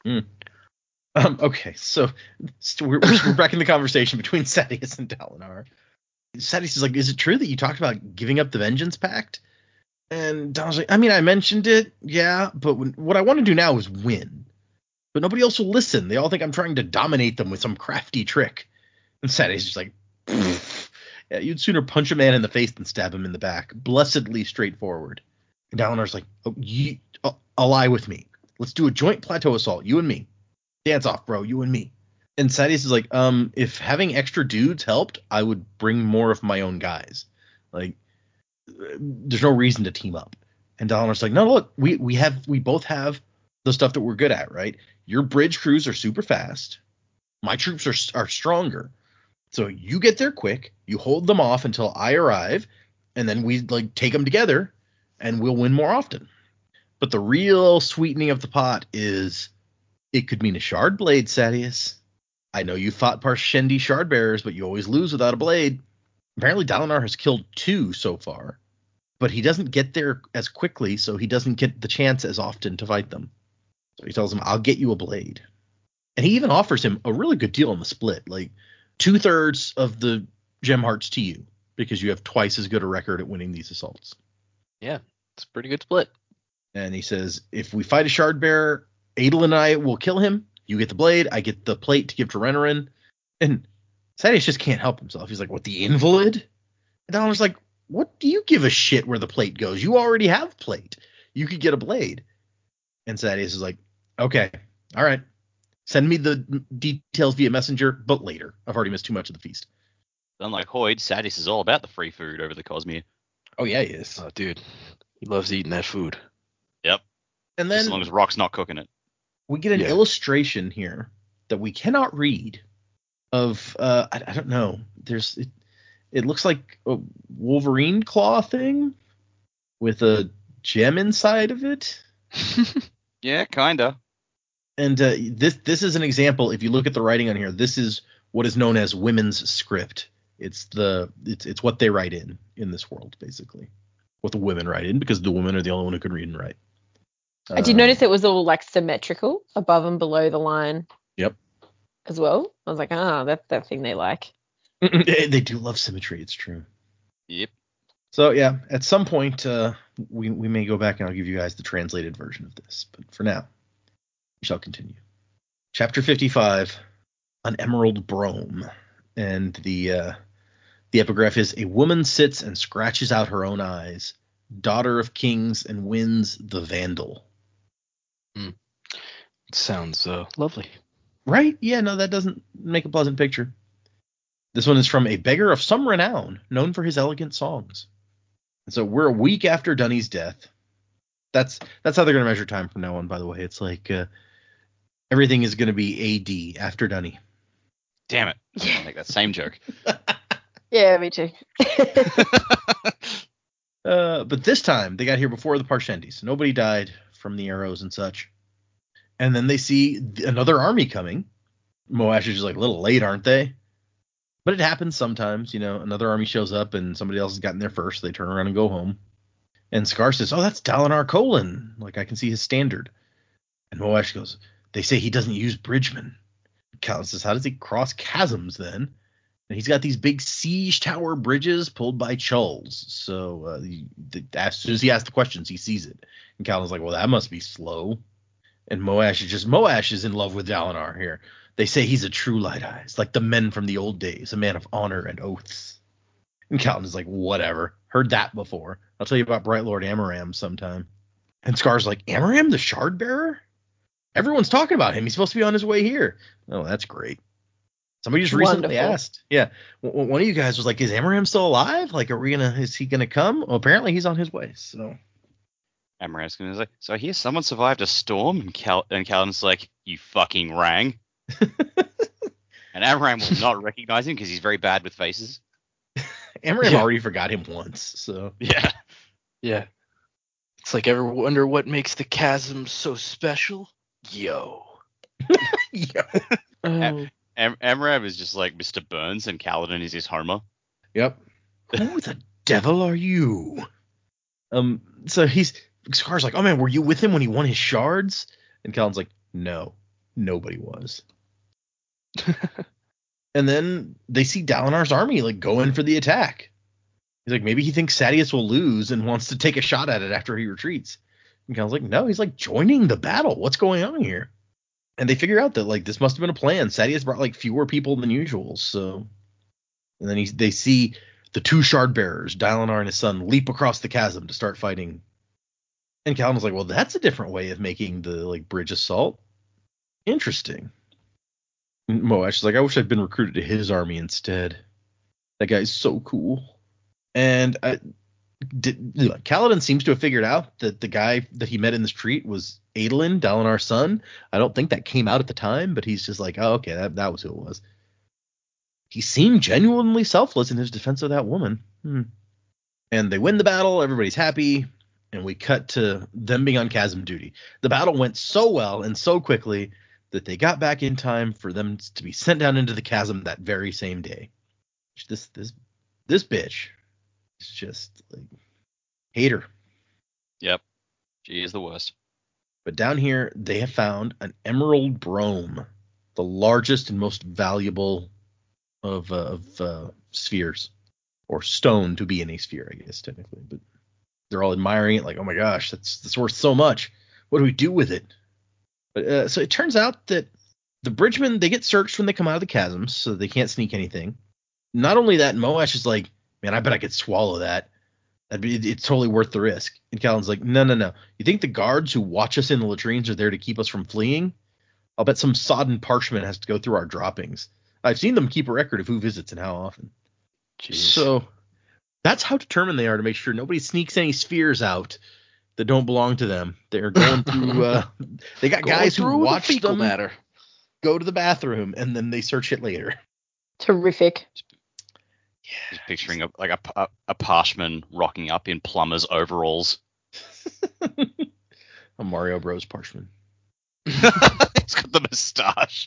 Um, okay, so, so we're, we're back in the conversation between Sadeas and Dalinar. Sadeas is like, is it true that you talked about giving up the Vengeance Pact? And Dalinar's like, I mean, I mentioned it, yeah, but when, what I want to do now is win. But nobody else will listen. They all think I'm trying to dominate them with some crafty trick. And Sadeas is just like, yeah, you'd sooner punch a man in the face than stab him in the back. Blessedly straightforward. And Dalinar's like, oh, you, uh, ally with me. Let's do a joint plateau assault, you and me. Dance off, bro, you and me. And Sadeas is like, um, if having extra dudes helped, I would bring more of my own guys. Like, there's no reason to team up. And Dalinar's like, no, look, we we have we both have the stuff that we're good at, right? Your bridge crews are super fast. My troops are are stronger. So you get there quick, you hold them off until I arrive, and then we like take them together, and we'll win more often. But the real sweetening of the pot is it could mean a shard blade, Sadeas. I know you fought Parshendi shard bearers, but you always lose without a blade. Apparently Dalinar has killed two so far, but he doesn't get there as quickly, so he doesn't get the chance as often to fight them. So he tells him, I'll get you a blade. And he even offers him a really good deal on the split, like two thirds of the gem hearts to you because you have twice as good a record at winning these assaults. Yeah, it's a pretty good split. And he says, if we fight a shard bearer, Adel and I will kill him. You get the blade, I get the plate to give to Renarin. And Sadeas just can't help himself. He's like, what, the invalid? And Dalinar's like, what do you give a shit where the plate goes? You already have plate. You could get a blade. And Sadeas is like, okay, all right. Send me the details via messenger, but later. I've already missed too much of the feast. Unlike Hoyd, Sadeas is all about the free food over the Cosmere. Oh, yeah, he is. Oh, dude, he loves eating that food. Yep. And Just then as long as Rock's not cooking it. we get an Yeah. illustration here that we cannot read of, uh, I, I don't know. There's, it, it looks like a Wolverine claw thing with a gem inside of it. Yeah, kinda. And uh, this this is an example. If you look at the writing on here, this is what is known as women's script. It's the it's it's what they write in in this world, basically. What the women write in, because the women are the only one who can read and write. I did Um, notice it was all like symmetrical above and below the line. Yep. As well. I was like, ah, that's that thing they like. they, they do love symmetry. It's true. Yep. So yeah, at some point uh, we we may go back and I'll give you guys the translated version of this. But for now, we shall continue. Chapter fifty-five, an emerald brome, and the uh, the epigraph is: a woman sits and scratches out her own eyes, daughter of kings, and wins the vandal. Sounds uh, lovely. Right? Yeah, no, that doesn't make a pleasant picture. This one is from a beggar of some renown, known for his elegant songs. And so we're a week after Dunny's death. That's that's how they're going to measure time from now on, by the way. It's like uh, everything is going to be A D after Dunny. Damn it. I'll make that same joke. Yeah, me too. Uh, but this time they got here before the Parshendis. Nobody died from the arrows and such. And then they see th- another army coming. Moash is just like, a little late, aren't they? But it happens sometimes, you know. Another army shows up and somebody else has gotten there first. They turn around and go home. And Scar says, oh, that's Dalinar Kholin. Like, I can see his standard. And Moash goes, they say he doesn't use bridgemen. Callum says, how does he cross chasms then? And he's got these big siege tower bridges pulled by chulls. So uh, he, the, as soon as he asks the questions, he sees it. And Callum's like, well, that must be slow. And Moash is just, Moash is in love with Dalinar here. They say he's a true Light Eyes, like the men from the old days, a man of honor and oaths. And Calton is like, whatever. Heard that before. I'll tell you about Bright Lord Amaram sometime. And Scar's like, Amaram, the shard bearer? Everyone's talking about him. He's supposed to be on his way here. Oh, that's great. Somebody just recently Wonderful. asked. Yeah. W- one of you guys was like, is Amaram still alive? Like, are we going to, is he going to come? Well, apparently he's on his way. So. Amaranth's gonna be like, so I hear someone survived a storm, and Cal and Calden's like, you fucking rang. And Amaram will not recognize him because he's very bad with faces. Amaram Yeah. already forgot him once. So. Yeah. Yeah. It's like, ever wonder what makes the chasm so special? Yo. Yeah. Oh. Am- Amaram is just like Mister Burns, and Kaladin is his Homer. Yep. Who the devil are you? Um. So he's Scar's like, oh man, were you with him when he won his shards? And Callan's like, no, nobody was. And then they see Dalinar's army like go in for the attack. He's like, maybe he thinks Sadeas will lose and wants to take a shot at it after he retreats. And Callan's like, no, he's like joining the battle. What's going on here? And they figure out that like this must have been a plan. Sadeas brought like fewer people than usual. So, and then he, they see the two shard bearers, Dalinar and his son, leap across the chasm to start fighting. And Calvin was like, well, that's a different way of making the like bridge assault. Interesting. And Moash is like, I wish I'd been recruited to his army instead. That guy's so cool. And I, did, Kaladin seems to have figured out that the guy that he met in the street was Adolin, Dalinar's son. I don't think that came out at the time, but he's just like, oh, okay, that, that was who it was. He seemed genuinely selfless in his defense of that woman. Hmm. And they win the battle. Everybody's happy. And we cut to them being on chasm duty. The battle went so well and so quickly that they got back in time for them to be sent down into the chasm that very same day. This this this bitch is just like hate her. Yep. She is the worst. But down here they have found an emerald brome. the largest and most valuable of uh, of uh, spheres, or stone to be in a sphere, I guess technically. But they're all admiring it, like, oh my gosh, that's that's worth so much. What do we do with it? But uh, so it turns out that the Bridgemen, they get searched when they come out of the chasms, so they can't sneak anything. Not only that, Moash is like, man, I bet I could swallow that. That'd be, it's totally worth the risk. And Kaladin's like, no, no, no. You think the guards who watch us in the latrines are there to keep us from fleeing? I'll bet some sodden parchment has to go through our droppings. I've seen them keep a record of who visits and how often. Jeez. So that's how determined they are to make sure nobody sneaks any spheres out that don't belong to them. They're going through. Uh, they got Going guys who through the watch fecal them matter. go to the bathroom and then they search it later. Terrific. Just picturing a, like a, a, a parchment rocking up in plumber's overalls. A Mario Bros. Parchment. He's got the moustache.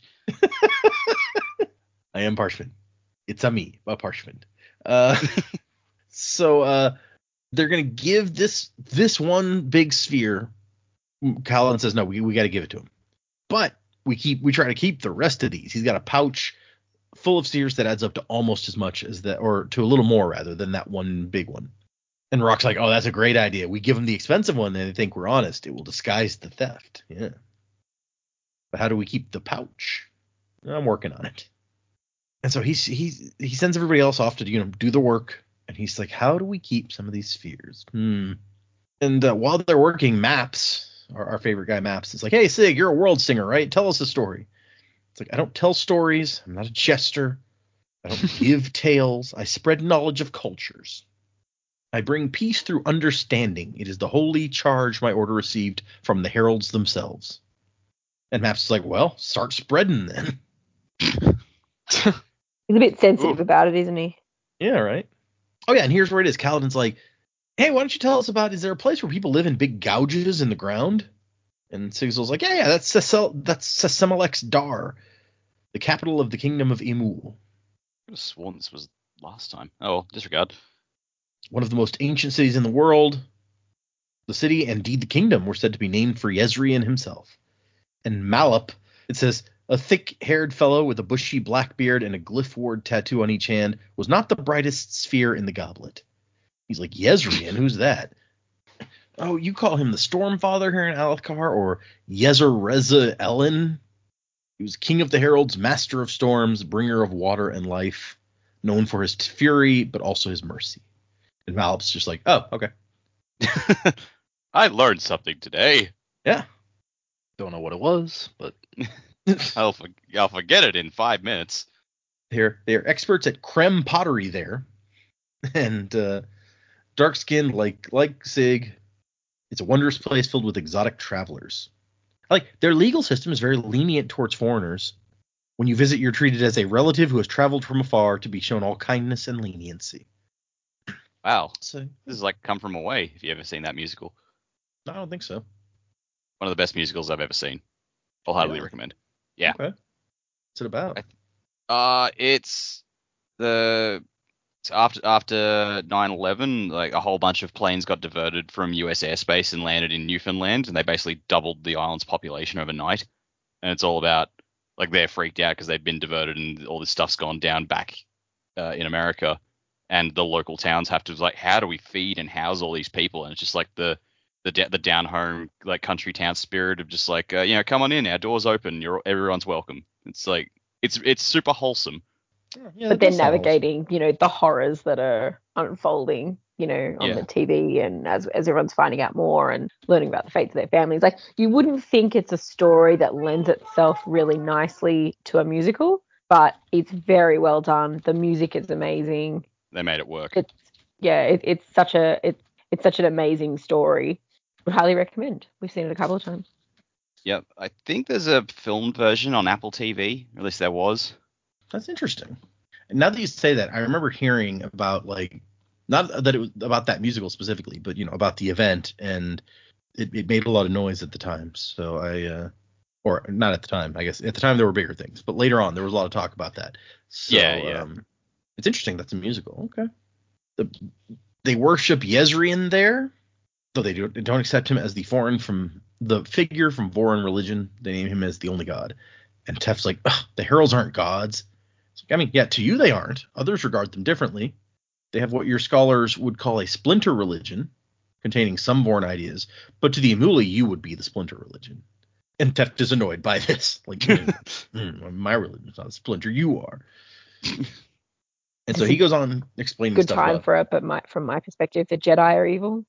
I am Parchment. It's a me, a Parchment. Uh, so uh, they're gonna give this this one big sphere. Kaladin says no, we we got to give it to him, but we keep we try to keep the rest of these. He's got a pouch full of spheres that adds up to almost as much as that, or to a little more rather than that one big one. And Rock's like, oh, that's a great idea. We give him the expensive one, and they think we're honest. It will disguise the theft. Yeah. But how do we keep the pouch? I'm working on it. And so he's he he sends everybody else off to, you know, do the work. And he's like, how do we keep some of these spheres? Hmm. And uh, while they're working, Maps, our, our favorite guy, Maps, is like, hey, Sig, you're a world singer, right? Tell us a story. It's like, I don't tell stories. I'm not a jester. I don't give tales. I spread knowledge of cultures. I bring peace through understanding. It is the holy charge my order received from the heralds themselves. And Maps is like, well, start spreading then. He's a bit sensitive Ooh. about it, isn't he? Yeah, right. Oh, yeah, and here's where it is. Kaladin's like, hey, why don't you tell us about, is there a place where people live in big gouges in the ground? And Sigzil's like, yeah, yeah, that's Sesel, that's Sesemelex Dar, the capital of the kingdom of Imul. I could have sworn this was last time. Oh, well, disregard. One of the most ancient cities in the world. The city, and indeed the kingdom, were said to be named for Yezrian himself. And Malop, it says, a thick-haired fellow with a bushy black beard and a glyph ward tattoo on each hand was not the brightest sphere in the goblet. He's like, Yezrian? Who's that? Oh, you call him the Stormfather here in Alethkar, or Yezereza Ellen? He was king of the heralds, master of storms, bringer of water and life, known for his fury, but also his mercy. And Malop's just like, oh, okay. I learned something today. Yeah. Don't know what it was, but I'll, for, I'll forget it in five minutes. They're they're experts at creme pottery there, and uh, dark skinned like like Sig. It's a wondrous place filled with exotic travelers. Like, their legal system is very lenient towards foreigners. When you visit, you're treated as a relative who has traveled from afar to be shown all kindness and leniency. Wow. So This is like Come From Away, if you've ever seen that musical. I don't think so. One of the best musicals I've ever seen. I'll highly Really? recommend. Yeah. Okay. What's it about? Uh, it's the it's after after nine eleven, like a whole bunch of planes got diverted from U S airspace and landed in Newfoundland, and they basically doubled the island's population overnight. And it's all about, like, they're freaked out because they've been diverted and all this stuff's gone down back uh, in America, and the local towns have to, like, how do we feed and house all these people? And it's just like the the da- the down home, like, country town spirit of just like, uh, you know, come on in, our doors open, you're everyone's welcome. It's like it's it's super wholesome. Yeah, But that then does sound navigating, you know, the horrors that are unfolding, you know, on Yeah. the T V, and as as everyone's finding out more and learning about the fates of their families. Like, you wouldn't think it's a story that lends itself really nicely to a musical, but it's very well done. The music is amazing. They made it work. It's yeah, it, it's such a it, it's such an amazing story. Would highly recommend. We've seen it a couple of times. Yep, I think there's a filmed version on Apple T V. Or at least there was. That's interesting. And now that you say that, I remember hearing about, like, not that it was about that musical specifically, but, you know, about the event, and it, it made a lot of noise at the time. So I, uh, or not at the time, I guess at the time there were bigger things, but later on there was a lot of talk about that. So, Yeah, yeah. Um, it's interesting that's a musical. Okay. The, they worship Yezrian there, though they, do, they don't accept him as the foreign from the figure from foreign religion. They name him as the only god. And Tef's like, ugh, the heralds aren't gods. It's like, I mean, yeah, to you they aren't. Others regard them differently. They have what your scholars would call a splinter religion, containing some born ideas, but to the Imuli, you would be the splinter religion. And Teft is annoyed by this. Like, mm, mm, my religion's not a splinter, you are. And so he goes on explaining Good stuff time about... for it, but my, from my perspective, the Jedi are evil.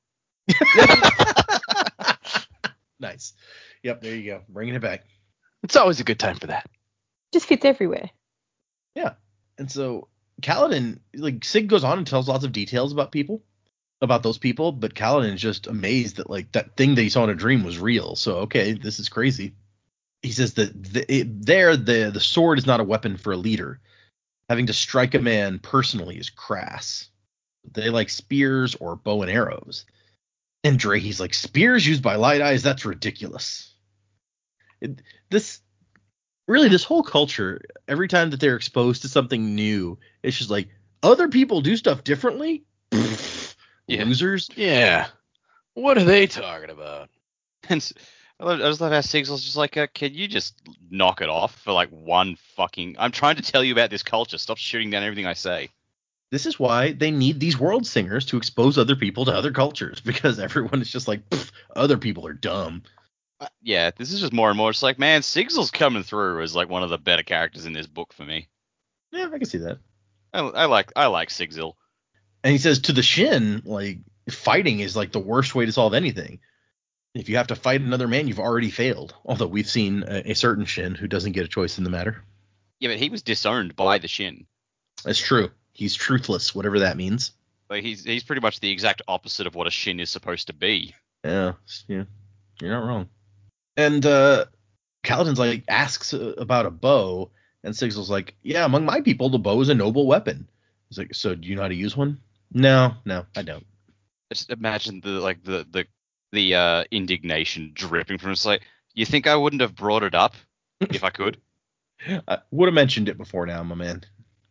Nice. Yep, there you go. Bringing it back. It's always a good time for that. Just fits everywhere. Yeah. And so Kaladin, like, Sig goes on and tells lots of details about people, about those people, but Kaladin is just amazed that, like, that thing that he saw in a dream was real. So, okay, this is crazy. He says that the, it, there, the, the sword is not a weapon for a leader. Having to strike a man personally is crass. They like spears or bow and arrows. And Dre, he's like, spears used by light eyes? That's ridiculous. It, this, really, this whole culture, every time that they're exposed to something new, it's just like, other people do stuff differently? Yeah. Losers? Yeah. What are they talking about? And s- I love- I just love how Sigil's just like, uh, can you just knock it off for like one fucking... I'm trying to tell you about this culture. Stop shooting down everything I say. This is why they need these world singers to expose other people to other cultures, because everyone is just like, other people are dumb. Uh, yeah, this is just more and more. It's like, man, Sigil's coming through as like one of the better characters in this book for me. Yeah, I can see that. I, I like I like Sigil. And he says to the Shin, like, fighting is like the worst way to solve anything. If you have to fight another man, you've already failed. Although we've seen a, a certain Shin who doesn't get a choice in the matter. Yeah, but he was disowned by the Shin. That's true. He's truthless, whatever that means. Like he's he's pretty much the exact opposite of what a Shin is supposed to be. Yeah, yeah, you're not wrong. And uh, Kaladin's like asks uh, about a bow, and Sigil's like, yeah, among my people, the bow is a noble weapon. He's like, so do you know how to use one? No, no, I don't. Just imagine the like the the the uh, indignation dripping from us. Like, you think I wouldn't have brought it up if I could? I would have mentioned it before now, my man.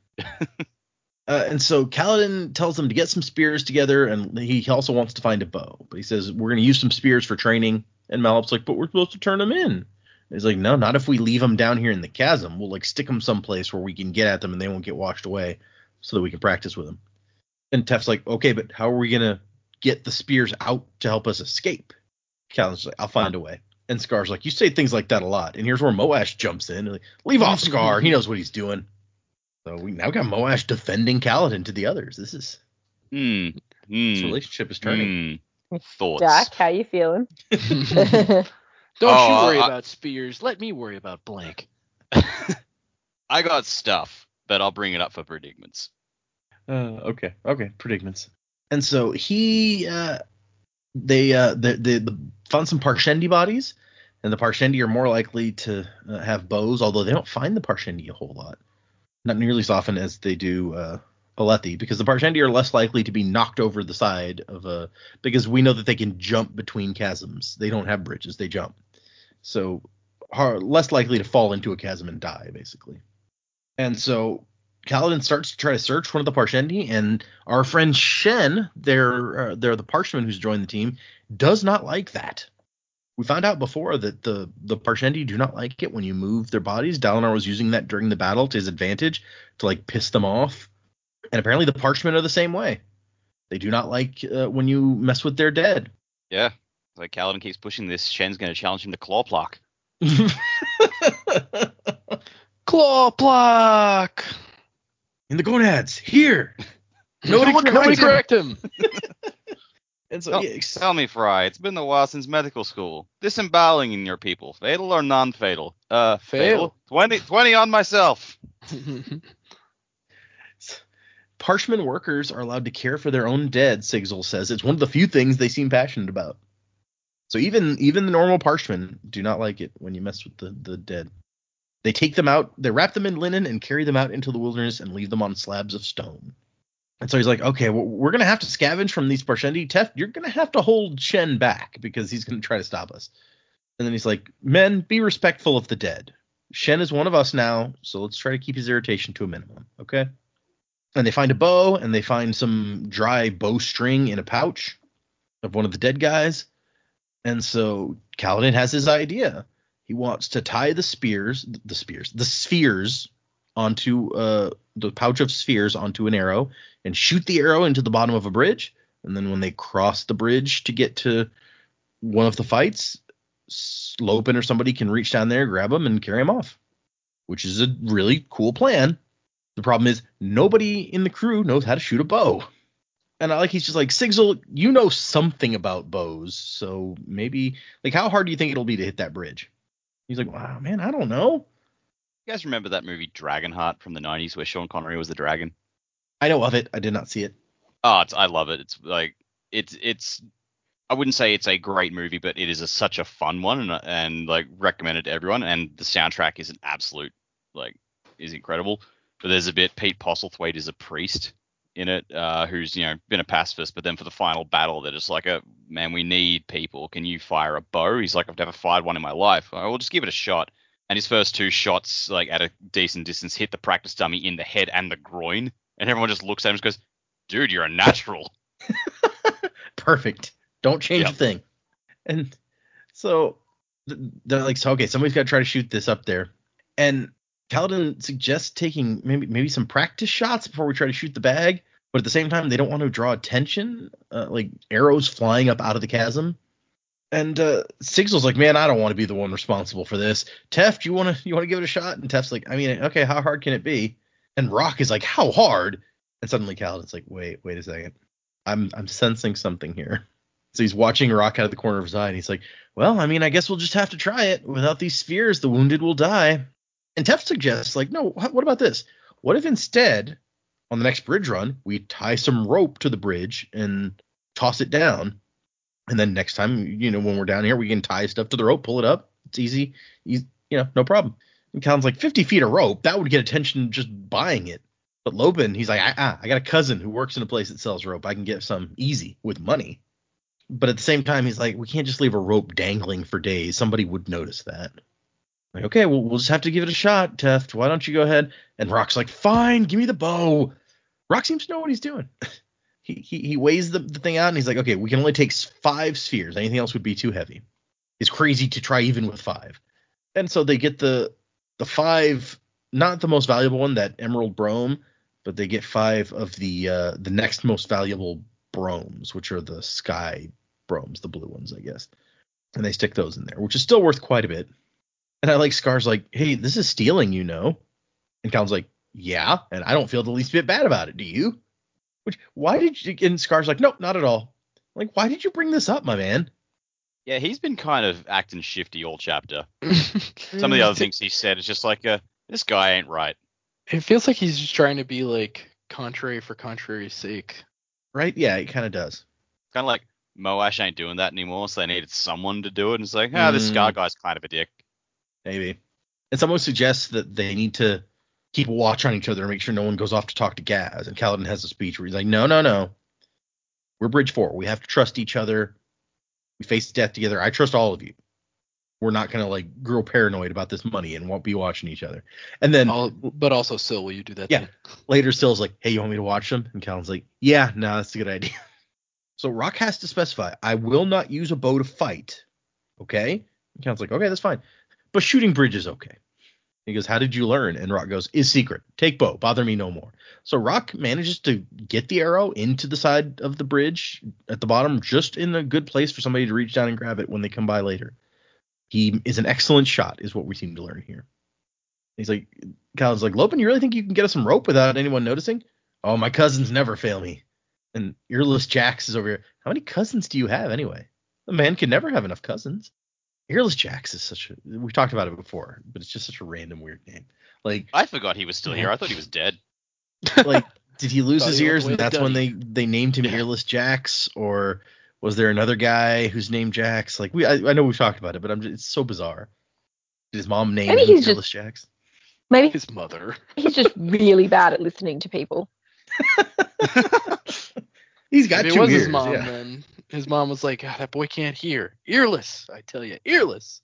Uh, and so Kaladin tells them to get some spears together, and he also wants to find a bow. But he says, we're going to use some spears for training. And Malop's like, but we're supposed to turn them in. And he's like, no, not if we leave them down here in the chasm. We'll like stick them someplace where we can get at them and they won't get washed away so that we can practice with them. And Tef's like, okay, but how are we going to get the spears out to help us escape? Kaladin's like, I'll find a way. And Scar's like, you say things like that a lot. And here's where Moash jumps in. Like, leave off Scar. He knows what he's doing. So we now got Moash defending Kaladin to the others. This is Hmm. this Hmm. relationship is turning. Hmm. Thoughts. Jack, how you feeling? Don't Oh, you worry I- about spears. Let me worry about blank. I got stuff, but I'll bring it up for predicaments. Uh, okay, okay, predicaments. And so he, uh, they, uh, they, they, they found some Parshendi bodies, and the Parshendi are more likely to uh, have bows, although they don't find the Parshendi a whole lot. Not nearly as often as they do uh, Alethi, because the Parshendi are less likely to be knocked over the side of a... Because we know that they can jump between chasms. They don't have bridges, they jump. So are less likely to fall into a chasm and die, basically. And so Kaladin starts to try to search one of the Parshendi, and our friend Shen, they're, uh, they're the Parshman who's joined the team, does not like that. We found out before that the, the Parshendi do not like it when you move their bodies. Dalinar was using that during the battle to his advantage to, like, piss them off. And apparently the Parshmen are the same way. They do not like uh, when you mess with their dead. Yeah. Like Kaladin keeps pushing this, Shen's going to challenge him to claw pluck. Claw block. In the gonads, here. Nobody, Nobody, nobody correct him. And so, Tell, yeah, ex- tell me, Fry, it's been a while since medical school. Disemboweling in your people, fatal or non-fatal? Uh, Fatal. twenty, twenty on myself. Parshman workers are allowed to care for their own dead, Sigil says. It's one of the few things they seem passionate about. So even even the normal Parshmen do not like it when you mess with the, the dead. They take them out, they wrap them in linen and carry them out into the wilderness and leave them on slabs of stone. And so he's like, okay, well, we're going to have to scavenge from these Parshendi. Tef, you're going to have to hold Shen back because he's going to try to stop us. And then he's like, men, be respectful of the dead. Shen is one of us now, so let's try to keep his irritation to a minimum, okay? And they find a bow, and they find some dry bowstring in a pouch of one of the dead guys. And so Kaladin has his idea. He wants to tie the spears, the spears, the spheres onto uh, the pouch of spheres onto an arrow and shoot the arrow into the bottom of a bridge. And then when they cross the bridge to get to one of the fights, Lopen or somebody can reach down there, grab him, and carry him off, which is a really cool plan. The problem is nobody in the crew knows how to shoot a bow. And I like he's just like, Sigzil, you know something about bows, so maybe like how hard do you think it'll be to hit that bridge? He's like, wow, man, I don't know. You guys remember that movie Dragonheart from the nineties where Sean Connery was the dragon? I know of it. I did not see it. Oh, it's, I love it. It's like it's it's. I wouldn't say it's a great movie, but it is a, such a fun one, and and like recommended to everyone. And the soundtrack is an absolute like is incredible. But there's a bit Pete Postlethwaite is a priest in it, uh, who's you know been a pacifist, but then for the final battle, they're just like, a man, we need people. Can you fire a bow? He's like, I've never fired one in my life. I will just give it a shot. And his first two shots, like at a decent distance, hit the practice dummy in the head and the groin, and everyone just looks at him and goes, "Dude, you're a natural." Perfect. Don't change Yep. a thing. And so they're like, so okay, somebody's got to try to shoot this up there. And Kaladin suggests taking maybe maybe some practice shots before we try to shoot the bag, but at the same time, they don't want to draw attention, uh, like arrows flying up out of the chasm. And uh, Sigzil's like, man, I don't want to be the one responsible for this. Teft, you want to you want to give it a shot? And Teft's like, I mean, okay, how hard can it be? And Rock is like, how hard? And suddenly Kaladin's like, wait, wait a second. I'm I'm sensing something here. So he's watching Rock out of the corner of his eye, and he's like, well, I mean, I guess we'll just have to try it. Without these spheres, the wounded will die. And Teft suggests, like, no, what about this? What if instead, on the next bridge run, we tie some rope to the bridge and toss it down? And then next time, you know, when we're down here, we can tie stuff to the rope, pull it up. It's easy. You, you know, no problem. And Kaladin's like, fifty feet of rope, that would get attention just buying it. But Lopen, he's like, I, I got a cousin who works in a place that sells rope. I can get some easy with money. But at the same time, he's like, we can't just leave a rope dangling for days. Somebody would notice that. Like, okay, well, we'll just have to give it a shot, Teft. Why don't you go ahead? And Rock's like, fine, give me the bow. Rock seems to know what he's doing. he, he he weighs the, the thing out, and he's like, okay, we can only take five spheres. Anything else would be too heavy. It's crazy to try even with five. And so they get the the five, not the most valuable one, that emerald brome, but they get five of the uh, the next most valuable bromes, which are the sky bromes, the blue ones, I guess. And they stick those in there, which is still worth quite a bit. And I like Scar's like, hey, this is stealing, you know. And Kaladin's like, yeah, and I don't feel the least bit bad about it. Do you? Which, why did you? And Scar's like, nope, not at all. Like, why did you bring this up, my man? Yeah, he's been kind of acting shifty all chapter. Some of the other things he said is just like, uh, this guy ain't right. It feels like he's just trying to be like contrary for contrary's sake. Right? Yeah, it kind of does. Kind of like Moash ain't doing that anymore, so they needed someone to do it. And it's like, ah, oh, this Mm. Scar guy's kind of a dick. Maybe. And someone suggests that they need to keep a watch on each other and make sure no one goes off to talk to Gaz. And Kaladin has a speech where he's like, no, no, no. We're Bridge Four. We have to trust each other. We face death together. I trust all of you. We're not going to like grow paranoid about this money and won't be watching each other. And then All, but also, Syl, will you do that? Yeah. Thing? later Syl's like, hey, you want me to watch them? And Kaladin's like, yeah, no, that's a good idea. So Rock has to specify, I will not use a bow to fight. Okay? And Kaladin's like, okay, that's fine. But shooting bridge is okay. He goes, how did you learn? And Rock goes, is secret. Take bow. Bother me no more. So Rock manages to get the arrow into the side of the bridge at the bottom, just in a good place for somebody to reach down and grab it when they come by later. He is an excellent shot, is what we seem to learn here. He's like, Kaladin's like, Lopen, you really think you can get us some rope without anyone noticing? Oh, my cousins never fail me. And Earless Jax is over here. How many cousins do you have anyway? A man can never have enough cousins. Earless Jax is such a, we've talked about it before, but it's just such a random weird name. Like, I forgot he was still here. I thought he was dead. like, did he lose Thought his he went ears the way and of that's when they, Dunny. they named him Yeah. Earless Jax? Or was there another guy who's named Jax? Like, we, I, I know we've talked about it, but I'm just, it's so bizarre. Did his mom name Maybe him he's Earless just- Jax? Maybe His mother. he's just really bad at listening to people. He's got If it two was ears. his mom, yeah. then his mom was like, "Ah, that boy can't hear. Earless, I tell you, earless."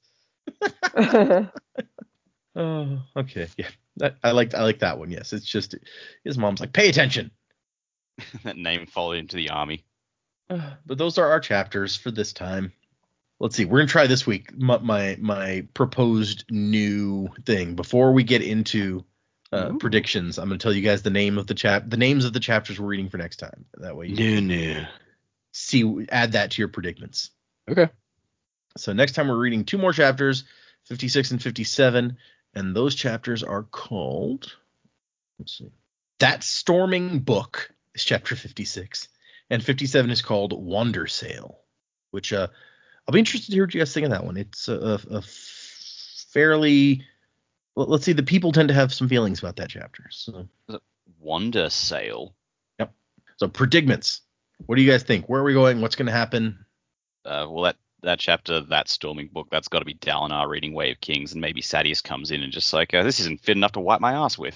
Oh, okay. Yeah. That, I like I like that one. Yes. It's just his mom's like, pay attention. That name followed into the army. Uh, but those are our chapters for this time. let's see. We're gonna try this week my my, my proposed new thing. Before we get into uh, predictions, I'm gonna tell you guys the name of the chap, the names of the chapters we're reading for next time. That way, you No, can no. see add that to your predicaments. Okay. So next time we're reading two more chapters, fifty-six and fifty-seven, and those chapters are called. Let's see. That Storming Book is chapter fifty-six, and fifty-seven is called Wander Sail, which uh, I'll be interested to hear what you guys think of that one. It's a, a, a fairly, well, let's see, the people tend to have some feelings about that chapter. So, Wander Sail. yep. So predicaments. What do you guys think? Where are we going? What's going to happen? Uh, well, that that chapter, that Storming Book, that's got to be Dalinar reading Way of Kings, and maybe Sadeas comes in and just like, uh, this isn't fit enough to wipe my ass with.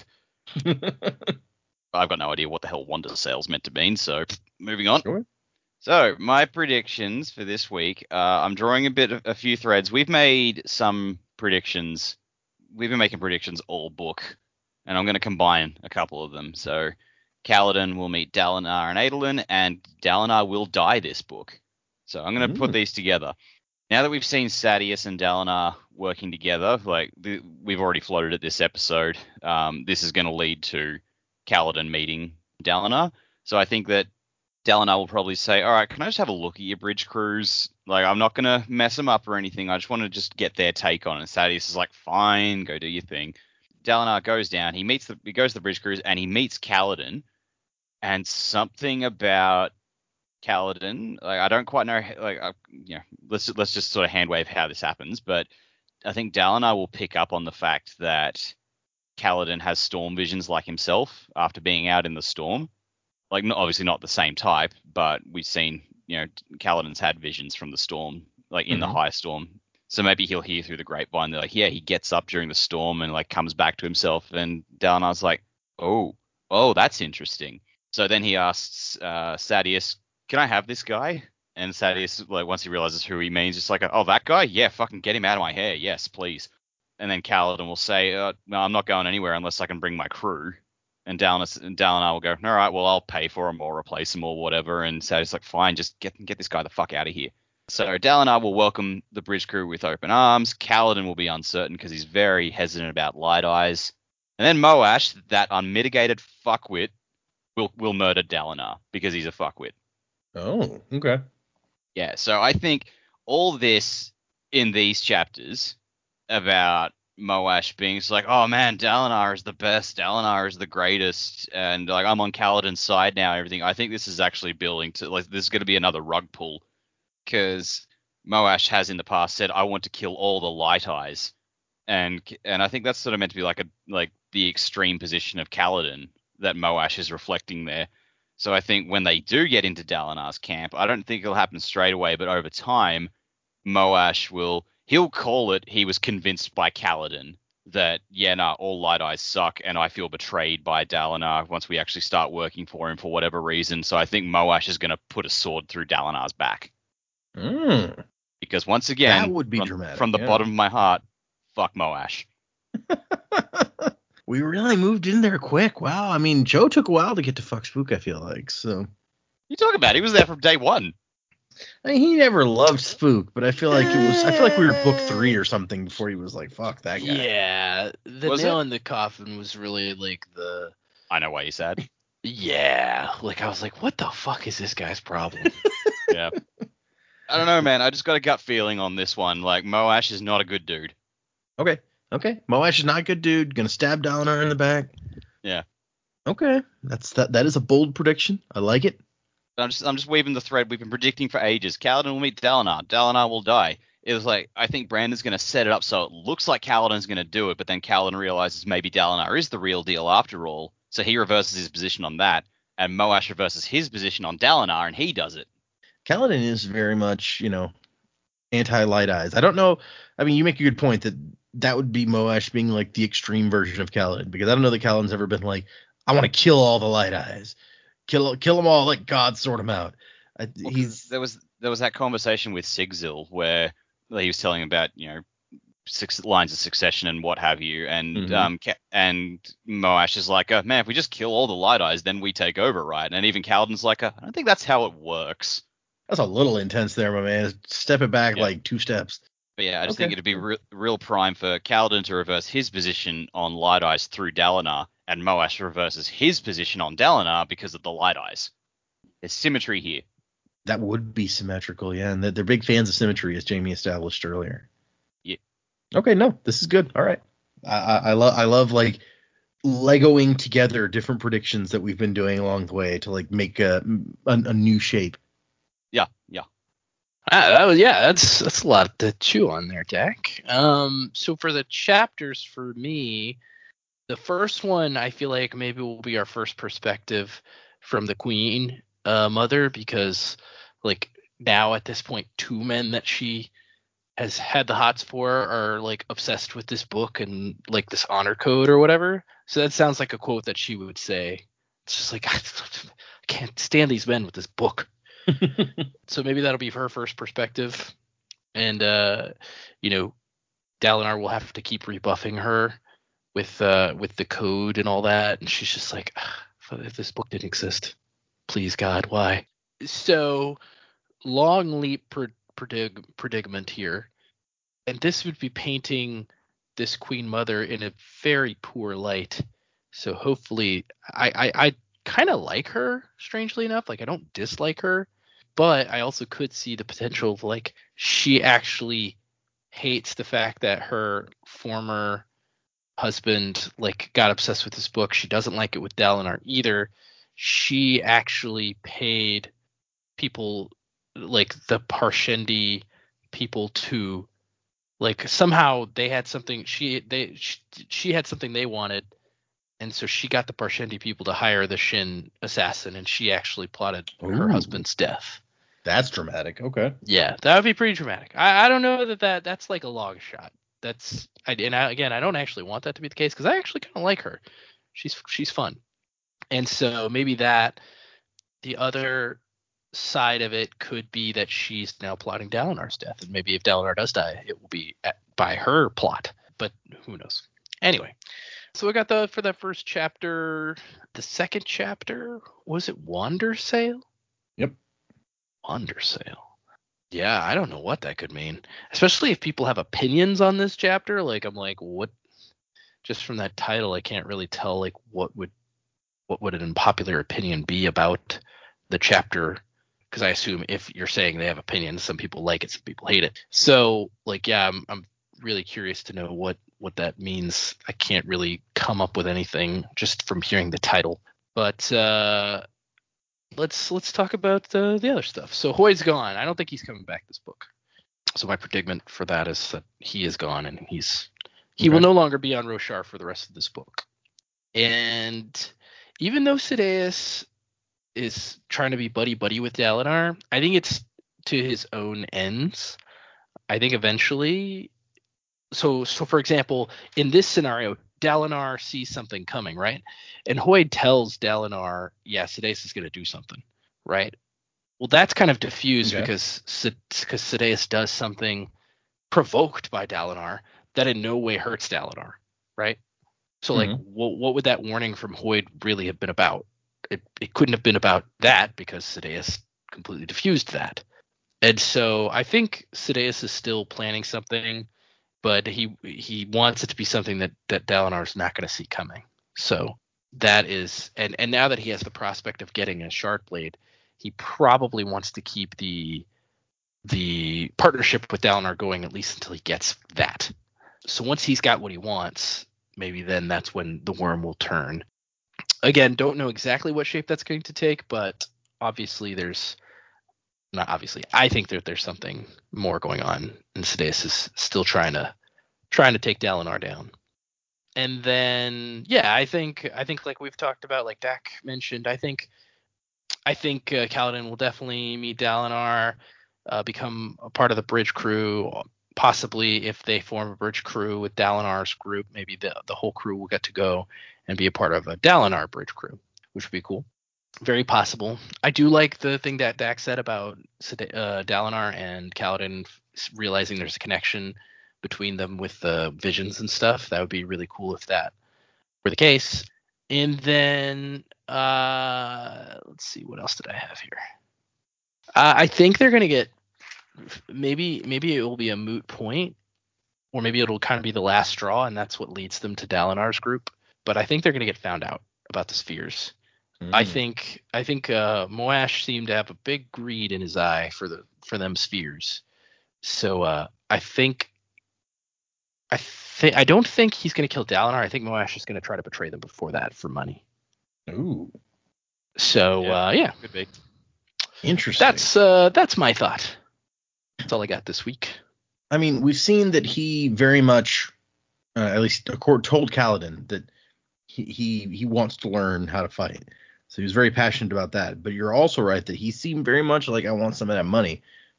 I've got no idea what the hell Wander Sail's meant to mean, so moving on. Sure. So my predictions for this week, uh, I'm drawing a bit of a few threads. We've made some predictions. We've been making predictions all book, and I'm going to combine a couple of them. So Kaladin will meet Dalinar and Adolin, and Dalinar will die this book. So I'm going to Mm. put these together. Now that we've seen Sadeas and Dalinar working together, like the, we've already floated at this episode, um, this is going to lead to Kaladin meeting Dalinar. So I think that Dalinar will probably say, all right, can I just have a look at your bridge crews? Like, I'm not going to mess them up or anything. I just want to just get their take on it. And Sadeas is like, fine, go do your thing. Dalinar goes down. He meets the, he goes to the bridge crews and he meets Kaladin. And something about Kaladin, like I don't quite know, like uh, you know, let's let's just sort of handwave how this happens. But I think Dalinar will pick up on the fact that Kaladin has storm visions like himself after being out in the storm. Like, not, obviously not the same type, but we've seen, you know, Kaladin's had visions from the storm, like in Mm-hmm. the high storm. So maybe he'll hear through the grapevine. They're like, yeah, he gets up during the storm and like comes back to himself. And Dalinar's like, oh, oh, that's interesting. So then he asks uh, Sadeas, can I have this guy? And Sadeas, like, once he realizes who he means, just like, oh, that guy? Yeah, fucking get him out of my hair. Yes, please. And then Kaladin will say, uh, no, I'm not going anywhere unless I can bring my crew. And Dalinar, and Dalinar will go, all right, well, I'll pay for him or replace him or whatever. And Sadeas like, fine, just get get this guy the fuck out of here. So Dalinar will welcome the bridge crew with open arms. Kaladin will be uncertain because he's very hesitant about Light Eyes. And then Moash, that unmitigated fuckwit, will will murder Dalinar because he's a fuckwit. Oh, okay. Yeah, so I think all this in these chapters about Moash being just like, oh man, Dalinar is the best, Dalinar is the greatest, and like I'm on Kaladin's side now, everything. I think this is actually building to, like, this is going to be another rug pull, because Moash has in the past said, I want to kill all the Light Eyes, and and I think that's sort of meant to be like a like the extreme position of Kaladin that Moash is reflecting there. So I think when they do get into Dalinar's camp, I don't think it'll happen straight away, but over time, Moash will, he'll call it, he was convinced by Kaladin that, yeah, nah, all Light Eyes suck, and I feel betrayed by Dalinar once we actually start working for him for whatever reason. So I think Moash is going to put a sword through Dalinar's back. Mm. Because once again, That would be from, dramatic, from the yeah. bottom of my heart, fuck Moash. We really moved in there quick. Wow. I mean, Joe took a while to get to fuck Spook, I feel like. So You talk about it, he was there from day one. I mean, he never loved Spook, but I feel like it was I feel like we were book three or something before he was like, fuck that guy. Yeah, the Was nail it? in the coffin was really like the I know why you said. yeah. Like I was like, what the fuck is this guy's problem? Yeah. I don't know, man. I just got a gut feeling on this one. Like, Moash is not a good dude. Okay. Okay. Moash is not a good dude. Gonna stab Dalinar in the back. Yeah. Okay. That's that that is a bold prediction. I like it. I'm just I'm just weaving the thread we've been predicting for ages. Kaladin will meet Dalinar. Dalinar will die. It was like, I think Brandon's going to set it up so it looks like Kaladin's going to do it, but then Kaladin realizes maybe Dalinar is the real deal after all. So he reverses his position on that, and Moash reverses his position on Dalinar, and he does it. Kaladin is very much, you know, anti-Light Eyes. I don't know. I mean, you make a good point that that would be Moash being like the extreme version of Kaladin, because I don't know that Kaladin's ever been like, I want to kill all the Light Eyes, kill kill them all, let God sort them out. I, Well, 'cause he's there was there was that conversation with Sigzil where he was telling about, you know, six lines of succession and what have you, and Mhm. um Ka- and Moash is like, oh, man, if we just kill all the Light Eyes, then we take over, right? And even Kaladin's like, uh, I don't think that's how it works. That's a little intense there, my man. Step it back Yeah. like two steps. But yeah, I just Okay. think it'd be re- real prime for Kaladin to reverse his position on Light Eyes through Dalinar, and Moash reverses his position on Dalinar because of the Light Eyes. There's symmetry here. That would be symmetrical, yeah. And they're, they're big fans of symmetry, as Jamie established earlier. Yeah. Okay, no, this is good. All right. I, I, I love I love like Legoing together different predictions that we've been doing along the way to like make a a, a new shape. Yeah, yeah. Ah, that was yeah, that's that's a lot to chew on there, Dak. Um, so for the chapters for me, the first one I feel like maybe will be our first perspective from the Queen uh, Mother, because like now at this point, two men that she has had the hots for are like obsessed with this book and like this honor code or whatever. So that sounds like a quote that she would say. It's just like I can't stand these men with this book. So maybe that'll be her first perspective, and uh, you know, Dalinar will have to keep rebuffing her with uh, with the code and all that, and she's just like, if this book didn't exist, please God, why? So long leap per, predig- predicament here, and this would be painting this Queen Mother in a very poor light. So hopefully, I I, I kind of like her, strangely enough. Like I don't dislike her. But I also could see the potential of like she actually hates the fact that her former husband like got obsessed with this book. She doesn't like it with Dalinar either. She actually paid people like the Parshendi people to like somehow they had something she they she, she had something they wanted, and so she got the Parshendi people to hire the Shin assassin, and she actually plotted her Ooh. husband's death. That's dramatic. Okay. Yeah, that would be pretty dramatic. I, I don't know that, that that's like a long shot. That's I, and I, again, I don't actually want that to be the case because I actually kind of like her. She's she's fun, and so maybe that the other side of it could be that she's now plotting Dalinar's death, and maybe if Dalinar does die, it will be at, by her plot. But who knows? Anyway, so we got the for that first chapter. The second chapter, was it Wandersail? Yep. Wandersail. Yeah, I don't know what that could mean. Especially if people have opinions on this chapter. Like I'm like, what just from that title I can't really tell like what would what would an unpopular opinion be about the chapter, because I assume if you're saying they have opinions, some people like it, some people hate it. So like yeah, I'm I'm really curious to know what what that means. I can't really come up with anything just from hearing the title. But uh let's let's talk about uh, the other stuff. So Hoyd's gone. I don't think he's coming back this book. So my predicament for that is that he is gone, and he's he Okay. will no longer be on Roshar for the rest of this book. And even though Sidaeus is trying to be buddy buddy with Dalinar, I think it's to his own ends. I think eventually. So so for example, in this scenario, Dalinar sees something coming, right? And Hoyd tells Dalinar, yeah, Sidaeus is going to do something, right? Well, that's kind of diffused Okay. because because Sidaeus does something provoked by Dalinar that in no way hurts Dalinar, right? So like, Mhm. what what would that warning from Hoyd really have been about? It it couldn't have been about that because Sidaeus completely diffused that. And so I think Sidaeus is still planning something, but he he wants it to be something that that Dalinar's not going to see coming. So that is, and and now that he has the prospect of getting a Shard Blade, he probably wants to keep the the partnership with Dalinar going at least until he gets that. So once he's got what he wants, maybe then that's when the worm will turn. Again, don't know exactly what shape that's going to take, but obviously there's not obviously. I think that there's something more going on, and Sidaeus is still trying to trying to take Dalinar down. And then yeah, I think I think like we've talked about, like Dak mentioned, I think I think uh, Kaladin will definitely meet Dalinar, uh, become a part of the bridge crew. Possibly, if they form a bridge crew with Dalinar's group, maybe the the whole crew will get to go and be a part of a Dalinar bridge crew, which would be cool. Very possible. I do like the thing that Dak said about uh, Dalinar and Kaladin realizing there's a connection between them with the visions and stuff. That would be really cool if that were the case. And then uh, let's see, what else did I have here? Uh, I think they're gonna get maybe maybe it will be a moot point, or maybe it'll kind of be the last straw, and that's what leads them to Dalinar's group. But I think they're gonna get found out about the spheres. I Mm. think I think uh, Moash seemed to have a big greed in his eye for the for them spheres. So uh, I think I think I don't think he's gonna kill Dalinar. I think Moash is gonna try to betray them before that for money. Ooh, So Yeah. uh, yeah, Could be. interesting. that's uh, that's my thought. That's all I got this week. I mean, we've seen that he very much, uh, at least accord, told Kaladin that he, he he wants to learn how to fight. So he was very passionate about that. But you're also right that he seemed very much like I want some of that money.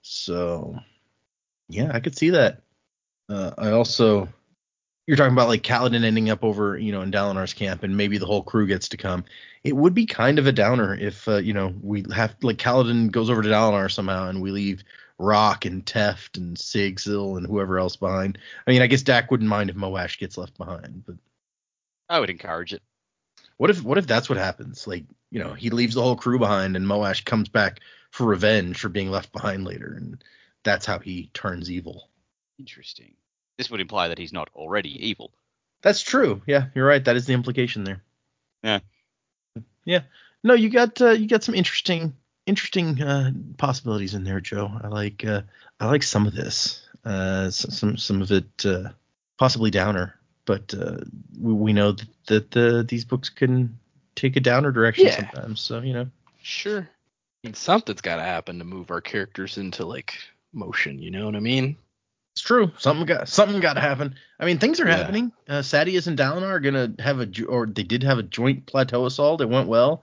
So yeah, I could see that. Uh, I also you're talking about like Kaladin ending up over, you know, in Dalinar's camp, and maybe the whole crew gets to come. It would be kind of a downer if, uh, you know, we have like Kaladin goes over to Dalinar somehow, and we leave Rock and Teft and Sigzil and whoever else behind. I mean, I guess Dak wouldn't mind if Moash gets left behind, but I would encourage it. what if what if that's what happens? Like, you know, he leaves the whole crew behind, and Moash comes back for revenge for being left behind later, and that's how he turns evil. Interesting. This would imply that he's not already evil. That's true. Yeah, you're right. That is the implication there. Yeah. Yeah. No, you got uh, you got some interesting interesting uh, possibilities in there, Joe. I like uh, I like some of this. Uh, s- some some of it uh, possibly downer, but uh, we, we know that, that uh, these books can take a downer direction Yeah. sometimes. So you know. Sure. I mean, something's got to happen to move our characters into like motion. You know what I mean? It's true. Something got something got to happen. I mean, things are Yeah. happening. Uh, Sadius and Dalinar are gonna have a jo- or they did have a joint plateau assault. It went well.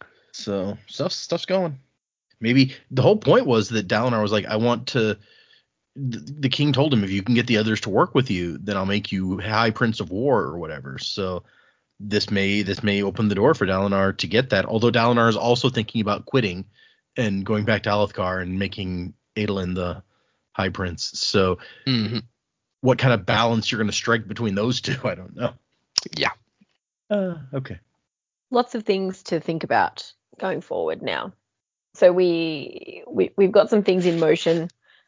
So stuff stuff's going. Maybe the whole point was that Dalinar was like, I want to. th- The king told him, if you can get the others to work with you, then I'll make you High Prince of War or whatever. So this may this may open the door for Dalinar to get that. Although Dalinar is also thinking about quitting and going back to Alethkar and making Adolin the High Prince. So hmm what kind of balance you're going to strike between those two, I don't know. Yeah. Uh, okay. Lots of things to think about going forward now. So we, we we've got some things in motion.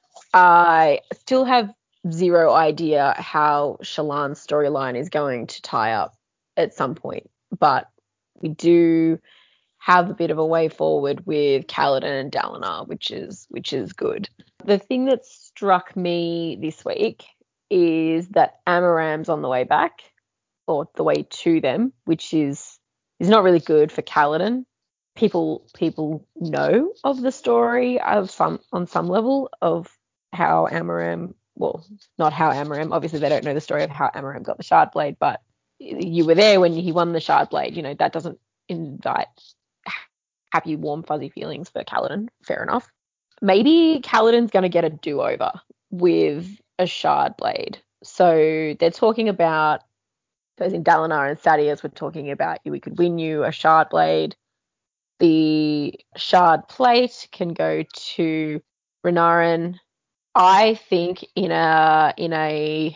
I still have zero idea how Shallan's storyline is going to tie up at some point, but we do have a bit of a way forward with Kaladin and Dalinar, which is which is good. The thing that struck me this week is that Amaram's on the way back, or the way to them, which is is not really good for Kaladin. People people know of the story of some on some level of how Amaram, well, not how Amaram, obviously they don't know the story of how Amaram got the shard blade, but you were there when he won the shard blade. You know, that doesn't invite happy, warm, fuzzy feelings for Kaladin. Fair enough. Maybe Kaladin's going to get a do-over with a shard blade. So they're talking about, those in Dalinar and Sadius were talking about, we could win you a shard blade. The shard plate can go to Renarin. I think in a in a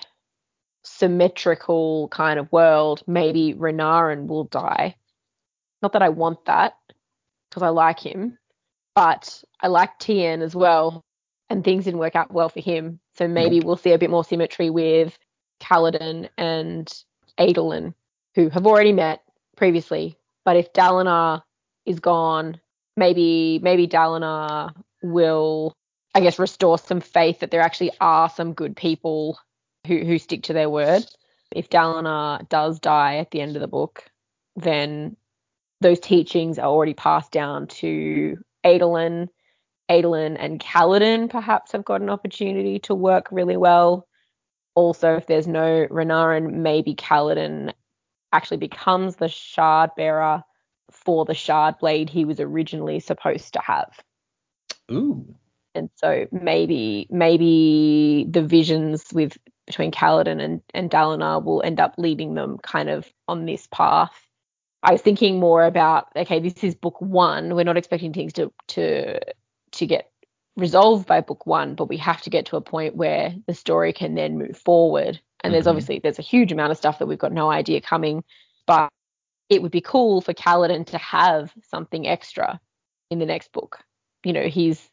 symmetrical kind of world, maybe Renarin will die. Not that I want that, because I like him, but I like Tien as well, and things didn't work out well for him. So maybe Nope. we'll see a bit more symmetry with Kaladin and Adolin, who have already met previously. But if Dalinar is gone, maybe maybe Dalinar will, I guess, restore some faith that there actually are some good people who, who stick to their word. If Dalinar does die at the end of the book, then those teachings are already passed down to Adolin. Adolin and Kaladin perhaps have got an opportunity to work really well. Also, if there's no Renarin, maybe Kaladin actually becomes the shard bearer for the shard blade he was originally supposed to have. Ooh. And so maybe maybe the visions with between Kaladin and, and Dalinar will end up leading them kind of on this path. I was thinking more about, okay, this is book one. We're not expecting things to to to get resolved by book one, but we have to get to a point where the story can then move forward. And there's Mhm. obviously there's a huge amount of stuff that we've got no idea coming, but it would be cool for Kaladin to have something extra in the next book. You know, he's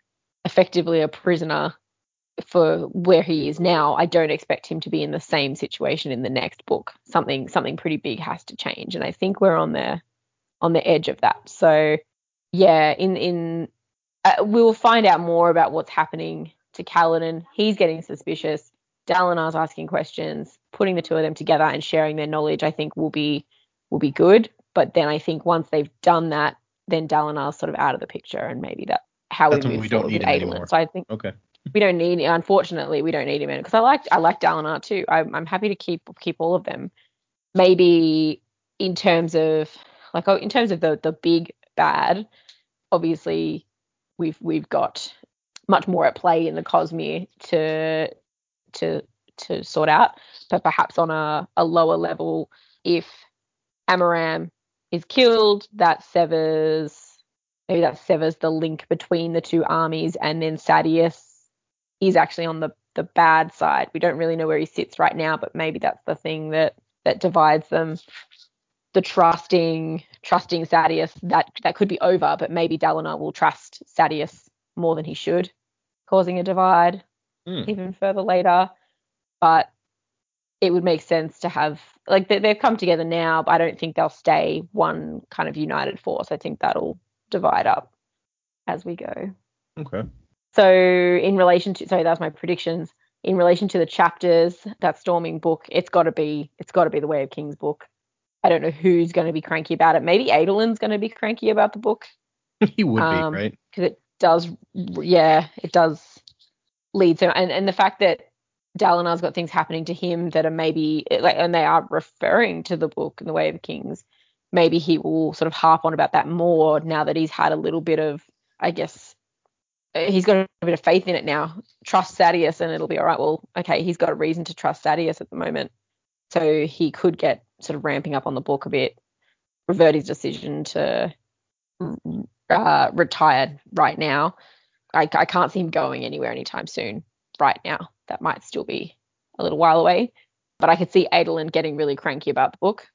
effectively a prisoner for where he is now. I don't expect him to be in the same situation in the next book. Something something pretty big has to change, and I think we're on the on the edge of that. So yeah, in in uh, we'll find out more about what's happening to Kaladin. He's getting suspicious. Dalinar's asking questions. Putting the two of them together and sharing their knowledge, I think, will be will be good. But then I think once they've done that, then Dalinar's sort of out of the picture, and maybe that how That's we when move we don't forward need with him Adolin. anymore. So I think Okay. we don't need, unfortunately, we don't need him in because I like I like Dalinar too. I'm I'm happy to keep keep all of them. Maybe in terms of like oh, in terms of the the big bad, obviously we've we've got much more at play in the Cosmere to to to sort out, but perhaps on a, a lower level, if Amaram is killed, that severs maybe that severs the link between the two armies, and then Sadeas is actually on the the bad side. We don't really know where he sits right now, but maybe that's the thing that that divides them. The trusting trusting Sadeas, that that could be over, but maybe Dalinar will trust Sadeas more than he should, causing a divide Hmm. even further later. But it would make sense to have, like, they, they've come together now, but I don't think they'll stay one kind of united force. I think that'll divide up as we go. Okay. So in relation to, sorry, that's my predictions. In relation to the chapters, that Storming book, it's got to be, it's got to be the Way of Kings book. I don't know who's going to be cranky about it. Maybe Adolin's going to be cranky about the book. He would um, be, right? Because it does, yeah, it does lead to, and, and the fact that Dalinar's got things happening to him that are maybe, like, and they are referring to the book in the Way of Kings, maybe he will sort of harp on about that more now that he's had a little bit of, I guess, he's got a bit of faith in it now. Trust Sadeas and it'll be all right. Well, okay, he's got a reason to trust Sadeas at the moment. So he could get sort of ramping up on the book a bit, revert his decision to uh, retire right now. I, I can't see him going anywhere anytime soon right now. That might still be a little while away. But I could see Adolin getting really cranky about the book.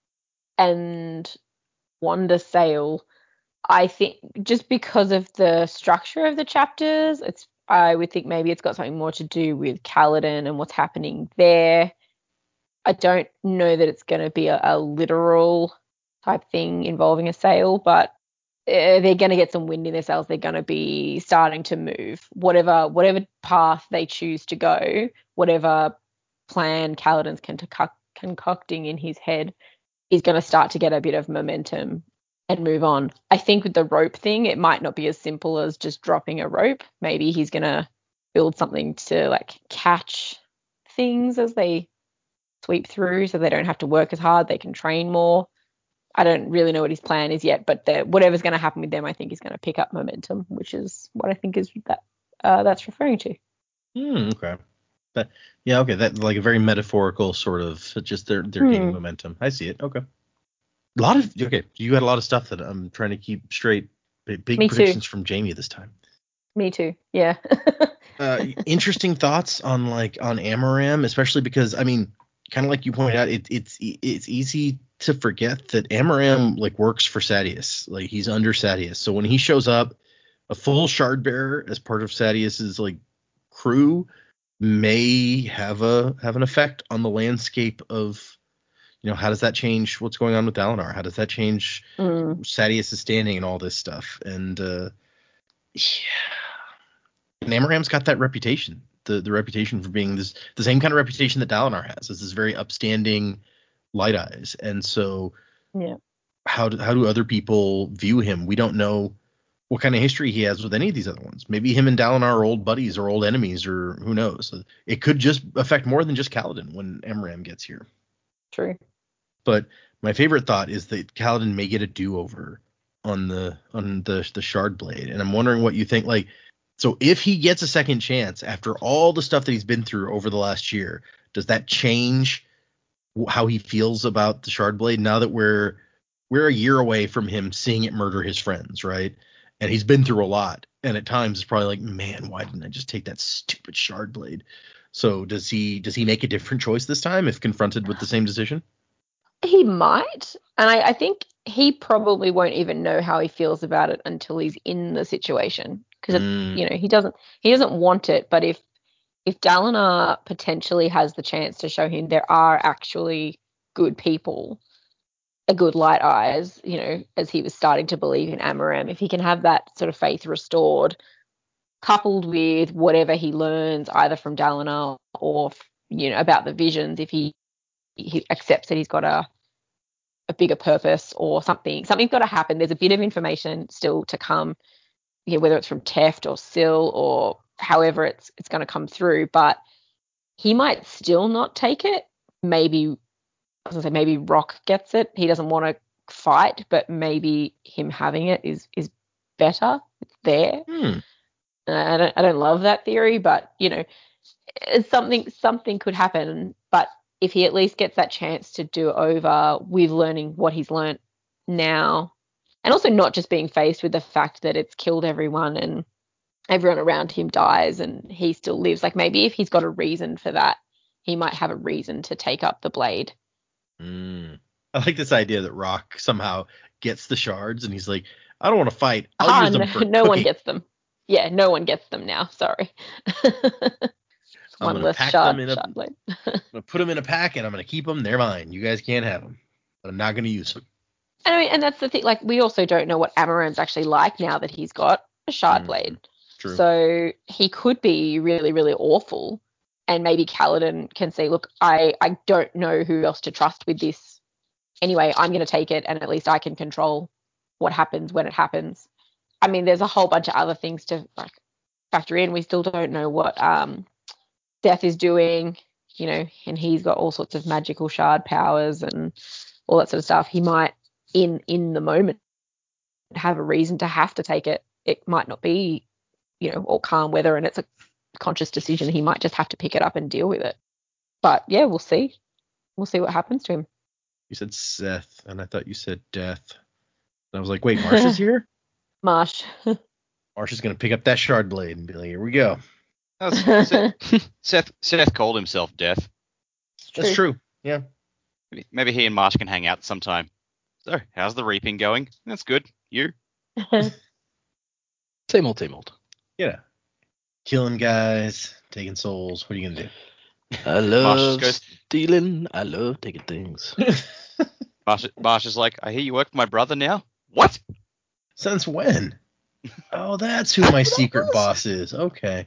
And Wanda Sale, I think just because of the structure of the chapters, it's I would think maybe it's got something more to do with Kaladin and what's happening there. I don't know that it's going to be a, a literal type thing involving a sail, but uh, they're going to get some wind in their sails. They're going to be starting to move. Whatever whatever path they choose to go, whatever plan Kaladin's concoct- concocting in his head is going to start to get a bit of momentum and move on. I think with the rope thing, it might not be as simple as just dropping a rope. Maybe he's going to build something to like catch things as they sweep through so they don't have to work as hard. They can train more. I don't really know what his plan is yet, but whatever's going to happen with them, I think is going to pick up momentum, which is what I think is that uh, that's referring to. Hmm, okay. That, yeah, okay. That like a very metaphorical sort of just they're they're Hmm. gaining momentum. I see it. Okay. A lot of okay. You had a lot of stuff that I'm trying to keep straight. Big, big Me too. predictions from Jamie this time. Me too. Yeah. uh, interesting thoughts on like on Amaram, especially because I mean, kind of like you pointed out, it, it's it's easy to forget that Amaram like works for Sadeas, like he's under Sadeas. So when he shows up, a full shard bearer as part of Sadeas's like crew may have a have an effect on the landscape of, you know, how does that change what's going on with Dalinar? How does that change mm. Sadeas' standing and all this stuff? And uh, yeah. And Amaram's got that reputation, the the reputation for being this the same kind of reputation that Dalinar has, as this very upstanding Light Eyes. And so Yeah. how do, how do other people view him? We don't know what kind of history he has with any of these other ones. Maybe him and Dalinar are old buddies or old enemies, or who knows. It could just affect more than just Kaladin when Amaram gets here. True. But my favorite thought is that Kaladin may get a do-over on the on the the Shard Blade, and I'm wondering what you think. Like, so if he gets a second chance after all the stuff that he's been through over the last year, does that change how he feels about the Shard Blade now that we're we're a year away from him seeing it murder his friends, right? And he's been through a lot, and at times it's probably like, man, why didn't I just take that stupid Shard Blade? So does he does he make a different choice this time if confronted with the same decision? He might. And I, I think he probably won't even know how he feels about it until he's in the situation. because Mm. you know he doesn't he doesn't want it. But if if Dalinar potentially has the chance to show him there are actually good people, a good light eyes, you know, as he was starting to believe in Amaram, if he can have that sort of faith restored, coupled with whatever he learns either from Dalinar or, you know, about the visions, if he he accepts that he's got a a bigger purpose or something, something's got to happen. There's a bit of information still to come, yeah, whether it's from Teft or Syl or however it's it's going to come through, but he might still not take it. Maybe, I was gonna say, maybe Rock gets it. He doesn't want to fight, but maybe him having it is is better. It's there. Hmm. Uh, I don't I don't love that theory, but you know, it's something something could happen. But if he at least gets that chance to do over with learning what he's learnt now, and also not just being faced with the fact that it's killed everyone and everyone around him dies and he still lives, like maybe if he's got a reason for that, he might have a reason to take up the blade. Mm. I like this idea that Rock somehow gets the shards and he's like, I don't want to fight. I'll Aha, use them no, for no one cooking. gets them. Yeah, no one gets them now. Sorry. I'm One gonna less pack shard, them in a- shard blade. I'm gonna put them in a pack and I'm gonna keep them. They're mine. You guys can't have them, but I'm not gonna use them. And, I mean, and that's the thing. Like, we also don't know what Amaran's actually like now that he's got a shard Mm, blade. True. So he could be really, really awful. And maybe Kaladin can say, look, I, I don't know who else to trust with this. Anyway, I'm going to take it, and at least I can control what happens when it happens. I mean, there's a whole bunch of other things to like factor in. We still don't know what um, Death is doing, you know, and he's got all sorts of magical shard powers and all that sort of stuff. He might, in in the moment, have a reason to have to take it. It might not be, you know, all calm weather and it's a conscious decision. He might just have to pick it up and deal with it. But yeah, we'll see. We'll see what happens to him. You said Seth, and I thought you said Death. And I was like, wait, Marsha's here? Marsh. Marsha's gonna pick up that shard blade and be like, here we go. That's, Seth, Seth Seth called himself Death. That's true. Yeah. Maybe, maybe he and Marsh can hang out sometime. So, how's the reaping going? That's good. You? Same old, same old. Yeah. Killing guys, taking souls. What are you gonna do? I love goes- stealing. I love taking things. Marsh, Marsh is like, I hear you work for my brother now. What? Since when? Oh, that's who my secret boss is. Okay.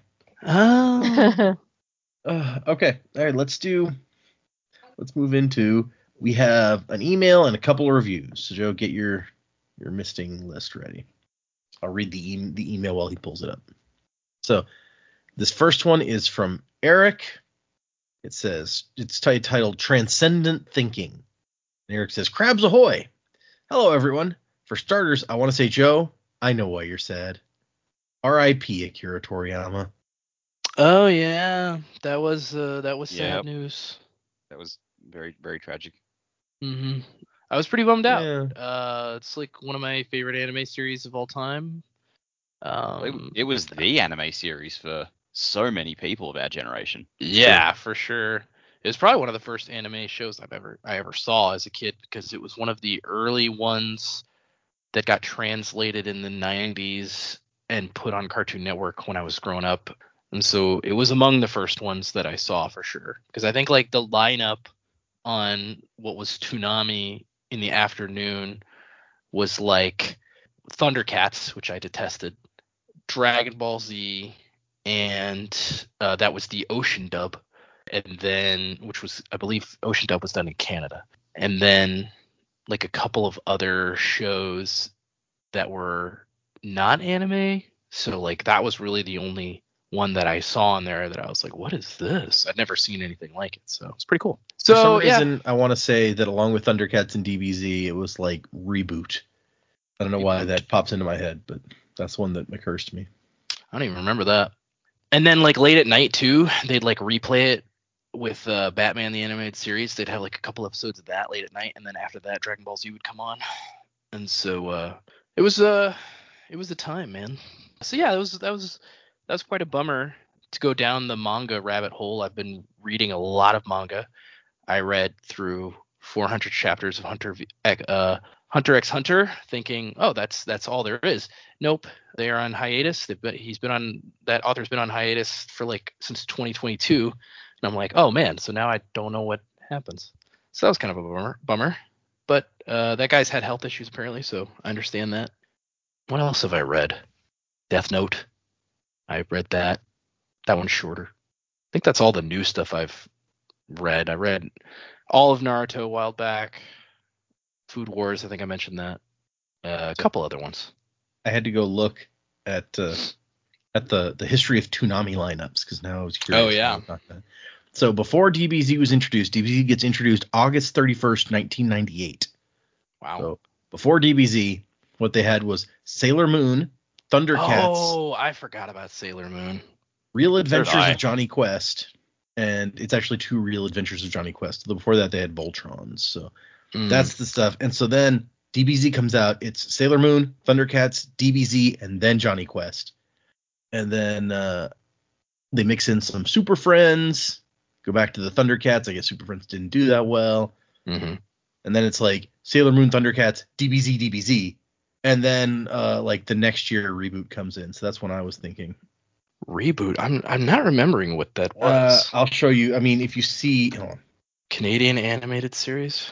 Oh. Uh, okay. All right. Let's do. Let's move into. We have an email and a couple of reviews. So Joe, get your your misting list ready. I'll read the e- the email while he pulls it up. So this first one is from Eric. It says it's t- titled Transcendent Thinking. And Eric says, "Crabs ahoy! Hello everyone. For starters, I want to say, Joe, I know why you're sad. R I P Akira Toriyama." Oh yeah, that was uh, that was sad Yep. news. That was very, very tragic. hmm I was pretty bummed out. Yeah. Uh, it's like one of my favorite anime series of all time. It, Um, it was the anime series for so many people of our generation. yeah, for sure. It was probably one of the first anime shows I've ever I ever saw as a kid because it was one of the early ones that got translated in the nineties and put on Cartoon Network when I was growing up. And so it was among the first ones that I saw for sure. Because I think like the lineup on what was Toonami in the afternoon was like Thundercats, which I detested, Dragon Ball Z, and uh, that was the Ocean dub. And then, which was, I believe, Ocean dub was done in Canada. And then like a couple of other shows that were not anime. So like that was really the only one that I saw in there that I was like, what is this? I'd never seen anything like it. So it's pretty cool. So For some yeah. reason, I want to say that along with Thundercats and D B Z, it was like Reboot. I don't know why Reboot. that pops into my head, but that's one that occurs to me. I don't even remember that. And then like late at night too, they'd like replay it with uh, Batman the Animated Series. They'd have like a couple episodes of that late at night, and then after that, Dragon Ball Z would come on. And so uh, it was uh it was the time, man. So yeah, that was that was that was quite a bummer to go down the manga rabbit hole. I've been reading a lot of manga. I read through four hundred chapters of Hunter v- uh, Hunter x Hunter, thinking, oh, that's that's all there is. Nope, they are on hiatus. They've been, he's been on that author's been on hiatus for like since twenty twenty-two, and I'm like, oh man, so now I don't know what happens. So that was kind of a bummer. Bummer, but uh, that guy's had health issues apparently, so I understand that. What else have I read? Death Note. I read that. That one's shorter. I think that's all the new stuff I've read. I read all of Naruto a while back. Food Wars, I think I mentioned that. Uh, a couple other ones. I had to go look at uh, at the, the history of Toonami lineups because now I was curious Oh, yeah. about that. So before D B Z was introduced, D B Z gets introduced August thirty-first, nineteen ninety-eight. Wow. So before D B Z, what they had was Sailor Moon, Thundercats, Oh, I forgot about Sailor Moon. Real Adventures I. of Johnny Quest, and it's actually two Real Adventures of Johnny Quest. Before that, they had Voltrons. So Mm. that's the stuff. And so then D B Z comes out. It's Sailor Moon, Thundercats, D B Z, and then Johnny Quest. And then uh, they mix in some Super Friends. Go back to the Thundercats. I guess Super Friends didn't do that well. Mm-hmm. And then it's like Sailor Moon, Thundercats, D B Z, D B Z. And then uh, like the next year reboot comes in. So that's when I was thinking. Reboot. I'm I'm not remembering what that Uh, was. I'll show you. I mean, if you see, hold on. Canadian animated series.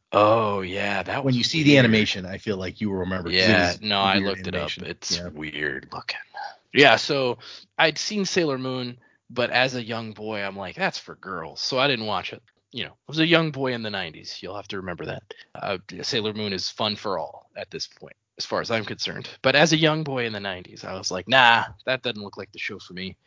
Oh yeah, that was When you see weird. the animation, I feel like you will remember. 'Cause Yeah, it is no, a I weird looked animation. it up. It's Yeah. weird looking. Yeah, so I'd seen Sailor Moon, but as a young boy, I'm like, that's for girls, so I didn't watch it. You know, I was a young boy in the nineties. You'll have to remember that. Uh, Sailor Moon is fun for all at this point, as far as I'm concerned. But as a young boy in the nineties, I was like, nah, that doesn't look like the show for me.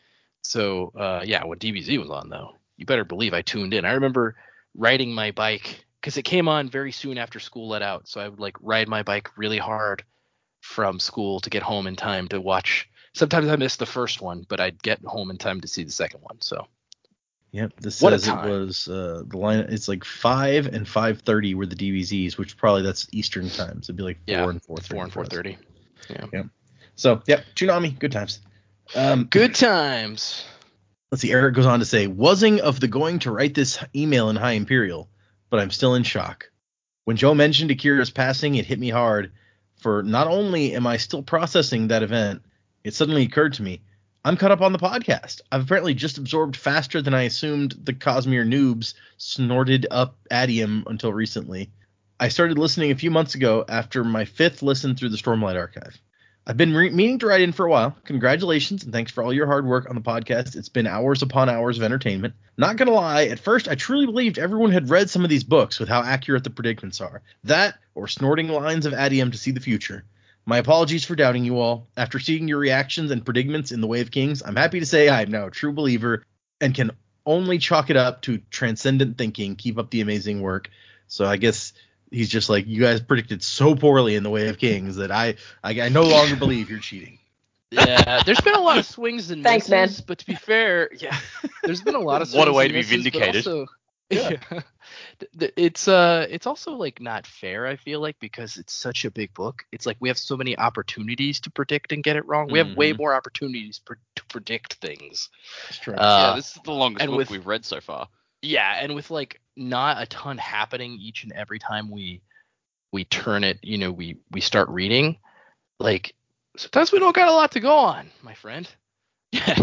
So uh, yeah, when D B Z was on, though, you better believe I tuned in. I remember riding my bike because it came on very soon after school let out. So I would like ride my bike really hard from school to get home in time to watch. Sometimes I missed the first one, but I'd get home in time to see the second one. So Yep. This What a says it time. was uh, the line. It's like five and five thirty were the D V Zs, which probably that's Eastern time. So it'd be like four yeah, and four thirty. four and four thirty. Yeah, Yep. So yep, Toonami, good times. Um, good times. Let's see. Eric goes on to say, "Wasn't of the going to write this email in High Imperial, but I'm still in shock. When Joe mentioned Akira's passing, it hit me hard. For not only am I still processing that event, it suddenly occurred to me, I'm caught up on the podcast. I've apparently just absorbed faster than I assumed the Cosmere noobs snorted up Adium until recently. I started listening a few months ago after my fifth listen through the Stormlight Archive. I've been re- meaning to write in for a while. Congratulations and thanks for all your hard work on the podcast. It's been hours upon hours of entertainment. Not gonna lie, at first I truly believed everyone had read some of these books with how accurate the predicaments are. That, or snorting lines of Adium to see the future. My apologies for doubting you all. After seeing your reactions and predicaments in The Way of Kings, I'm happy to say I am now a true believer and can only chalk it up to transcendent thinking. Keep up the amazing work. So I guess he's just like, you guys predicted so poorly in The Way of Kings that I I, I no longer believe you're cheating. Yeah, there's been a lot of swings and Thanks, misses, man. but to be fair, yeah, there's been a lot of swings What a way and to be misses, but vindicated. also, Yeah. yeah. Th- th- it's uh, it's also like not fair. I feel like because it's such a big book, it's like we have so many opportunities to predict and get it wrong. We have way Mhm. more opportunities per- to predict things. That's true. Uh, yeah, this is the longest and book with- we've read so far. Yeah, and with like not a ton happening each and every time we we turn it, you know, we we start reading, like sometimes we don't got a lot to go on, my friend. Yeah.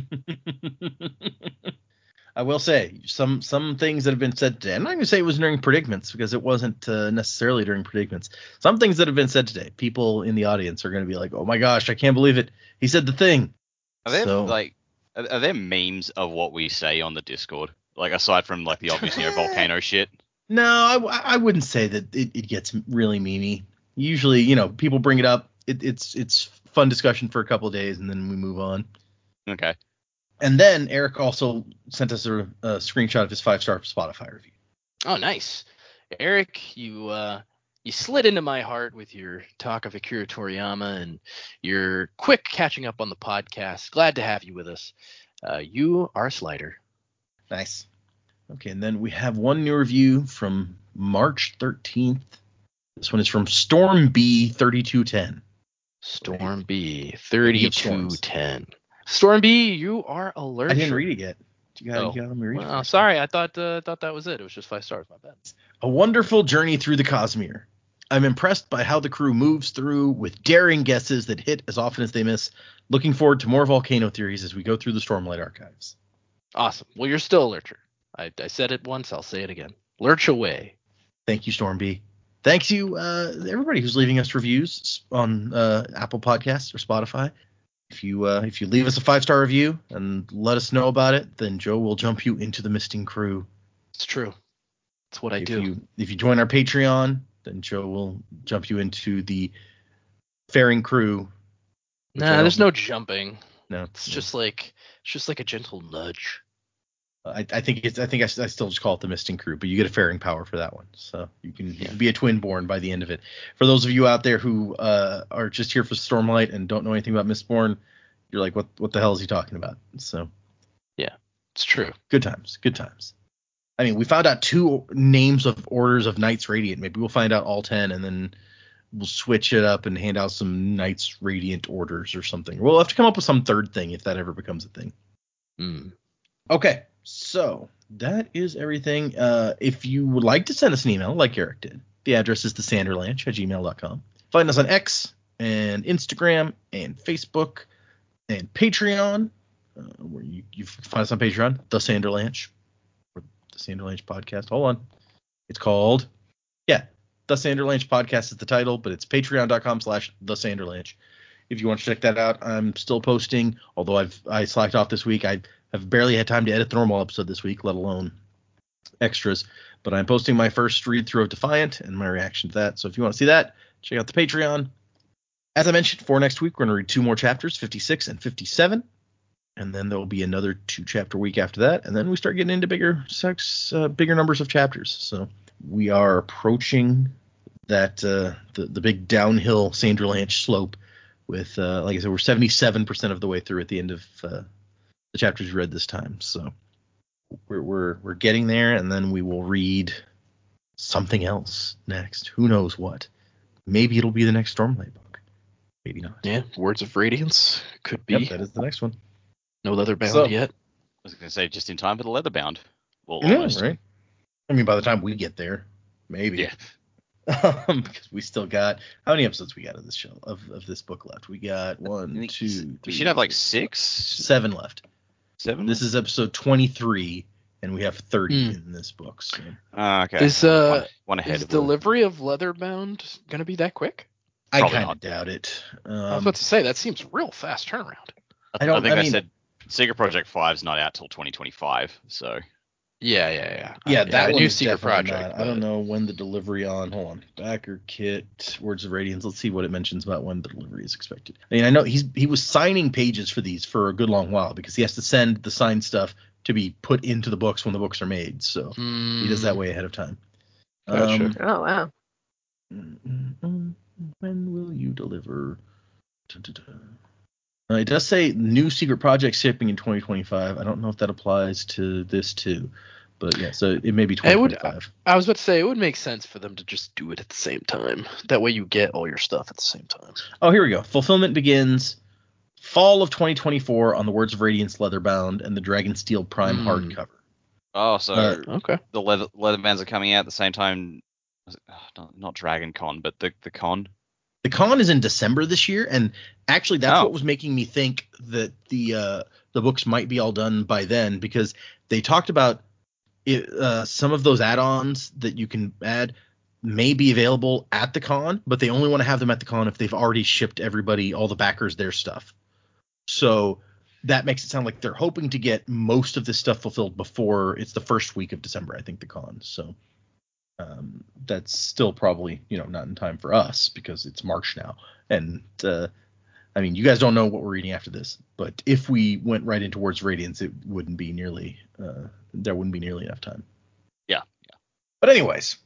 I will say some some things that have been said today. I'm not going to say it was during predicaments because it wasn't uh, necessarily during predicaments. Some things that have been said today, people in the audience are going to be like, "Oh my gosh, I can't believe it! He said the thing." Are there So- like are, are there memes of what we say on the Discord? Like aside from like the obvious, you know, volcano shit. No, I, I wouldn't say that it, it gets really memey. Usually, you know, people bring it up. It, it's it's fun discussion for a couple of days, and then we move on. Okay. And then Eric also sent us a, a screenshot of his five-star Spotify review. Oh, nice, Eric. You uh, you slid into my heart with your talk of Akira Toriyama and your quick catching up on the podcast. Glad to have you with us. Uh, you are a slider. Nice. Okay, and then we have one new review from March thirteenth. This one is from Storm B thirty-two ten. Storm B Speaking of thirty-two storms. ten. Storm B, you are alert. I didn't read it yet. You got, Oh, you got let me read it well, first. sorry. I thought uh, thought that was it. It was just five stars. My bad. A wonderful journey through the Cosmere. I'm impressed by how the crew moves through with daring guesses that hit as often as they miss. Looking forward to more volcano theories as we go through the Stormlight archives. Awesome. Well, you're still a lurcher. I, I said it once. I'll say it again. Lurch away. Thank you, Stormby. Thanks you, uh, everybody who's leaving us reviews on uh, Apple Podcasts or Spotify. If you uh, if you leave us a five star review and let us know about it, then Joe will jump you into the Misting Crew. It's true. It's what I if do. You, if you join our Patreon, then Joe will jump you into the Faring Crew. Nah, there's no jumping. No, it's no. just like it's just like a gentle nudge. I, I think it's I think I, I still just call it the Misting Crew, but you get a Faring power for that one, so you can, you Yeah. can be a Twinborn by the end of it. For those of you out there who uh, are just here for Stormlight and don't know anything about Mistborn, you're like, what what the hell is he talking about? So yeah, it's true. Good times, good times. I mean, we found out two names of orders of Knights Radiant. Maybe we'll find out all ten, and then we'll switch it up and hand out some Knights Radiant orders or something. We'll have to come up with some third thing if that ever becomes a thing. Mm. Okay, so that is everything. Uh, if you would like to send us an email, like Eric did, the address is the sanderlanch at gmail dot com. Find us on X and Instagram and Facebook and Patreon, uh, where you, you find us on Patreon, the Sanderlanch, or the Sanderlanch podcast. Hold on. It's called, yeah, the Sanderlanch podcast is the title, but it's patreon dot com slash the Sanderlanch. If you want to check that out, I'm still posting, although I've I slacked off this week. I I've barely had time to edit the normal episode this week, let alone extras. But I'm posting my first read through of Defiant and my reaction to that. So if you want to see that, check out the Patreon. As I mentioned, for next week, we're going to read two more chapters, fifty-six and fifty-seven. And then there will be another two chapter week after that. And then we start getting into bigger sex, uh, bigger numbers of chapters. So we are approaching that uh, the, the big downhill Sanderlanch slope with, uh, like I said, we're seventy-seven percent of the way through at the end of uh, the chapters we read this time. So we're, we're, we're getting there, and then we will read something else next. Who knows what? Maybe it'll be the next Stormlight book. Maybe not. Yeah, Words of Radiance could be. Yep, that is the next one. No Leatherbound So- yet. I was going to say just in time for the Leatherbound. Well, Yeah, almost. right? I mean, by the time we get there, maybe. Yeah. Um, because we still got how many episodes we got of this show of, of this book left? We got one, I think two, s- three, we should have like four, six, seven left. seven. This is episode twenty-three, and we have thirty Hmm. in this book. So Ah, okay. Is, uh, one, one ahead Is of the delivery of Leatherbound gonna be that quick? I Probably kind of not. doubt it. I was Um, about to say that seems real fast turnaround. I don't- I think I they mean- said Secret Project five's not out till twenty twenty-five. So Yeah, yeah, yeah. yeah, I, that I one knew is Secret definitely Project. not. I don't but- know when the delivery on. Hold on, backer kit, Words of Radiance. Let's see what it mentions about when the delivery is expected. I mean, I know he's he was signing pages for these for a good long while because he has to send the signed stuff to be put into the books when the books are made. So he does that Mm, way ahead of time. Gotcha. Um, Oh wow. mm, mm, mm, when will you deliver? Dun-dun-dun. Uh, it does say new Secret Project shipping in twenty twenty-five. I don't know if that applies to this too, but yeah, so it may be It would- twenty twenty-five. I was about to say it would make sense for them to just do it at the same time. That way you get all your stuff at the same time. Oh, here we go. Fulfillment begins fall of twenty twenty-four on the Words of Radiance Leatherbound and the Dragonsteel Prime Hmm. hardcover. oh, so Uh, Okay. the leather Leatherbands are coming out at the same time. was it- oh, Not, not Dragon Con, but the the con. The con is in December this year, and actually that's Oh. what was making me think that the uh, the books might be all done by then, because they talked about it, uh, some of those add-ons that you can add may be available at the con, but they only want to have them at the con if they've already shipped everybody, all the backers, their stuff. So that makes it sound like they're hoping to get most of this stuff fulfilled before it's the first week of December, I think, the con. So um, that's still probably, you know, not in time for us because it's March now. And uh, I mean, you guys don't know what we're reading after this, but if we went right into Words of Radiance, it wouldn't be nearly, uh, there wouldn't be nearly enough time. Yeah, yeah. But anyways,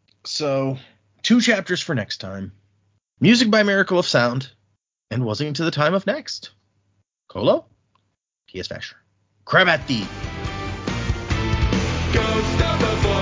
so two chapters for next time. Music by Miracle of Sound, and Wasing to the Time of Next. Colo, T S. Fasher. Crab at thee. Ghost of the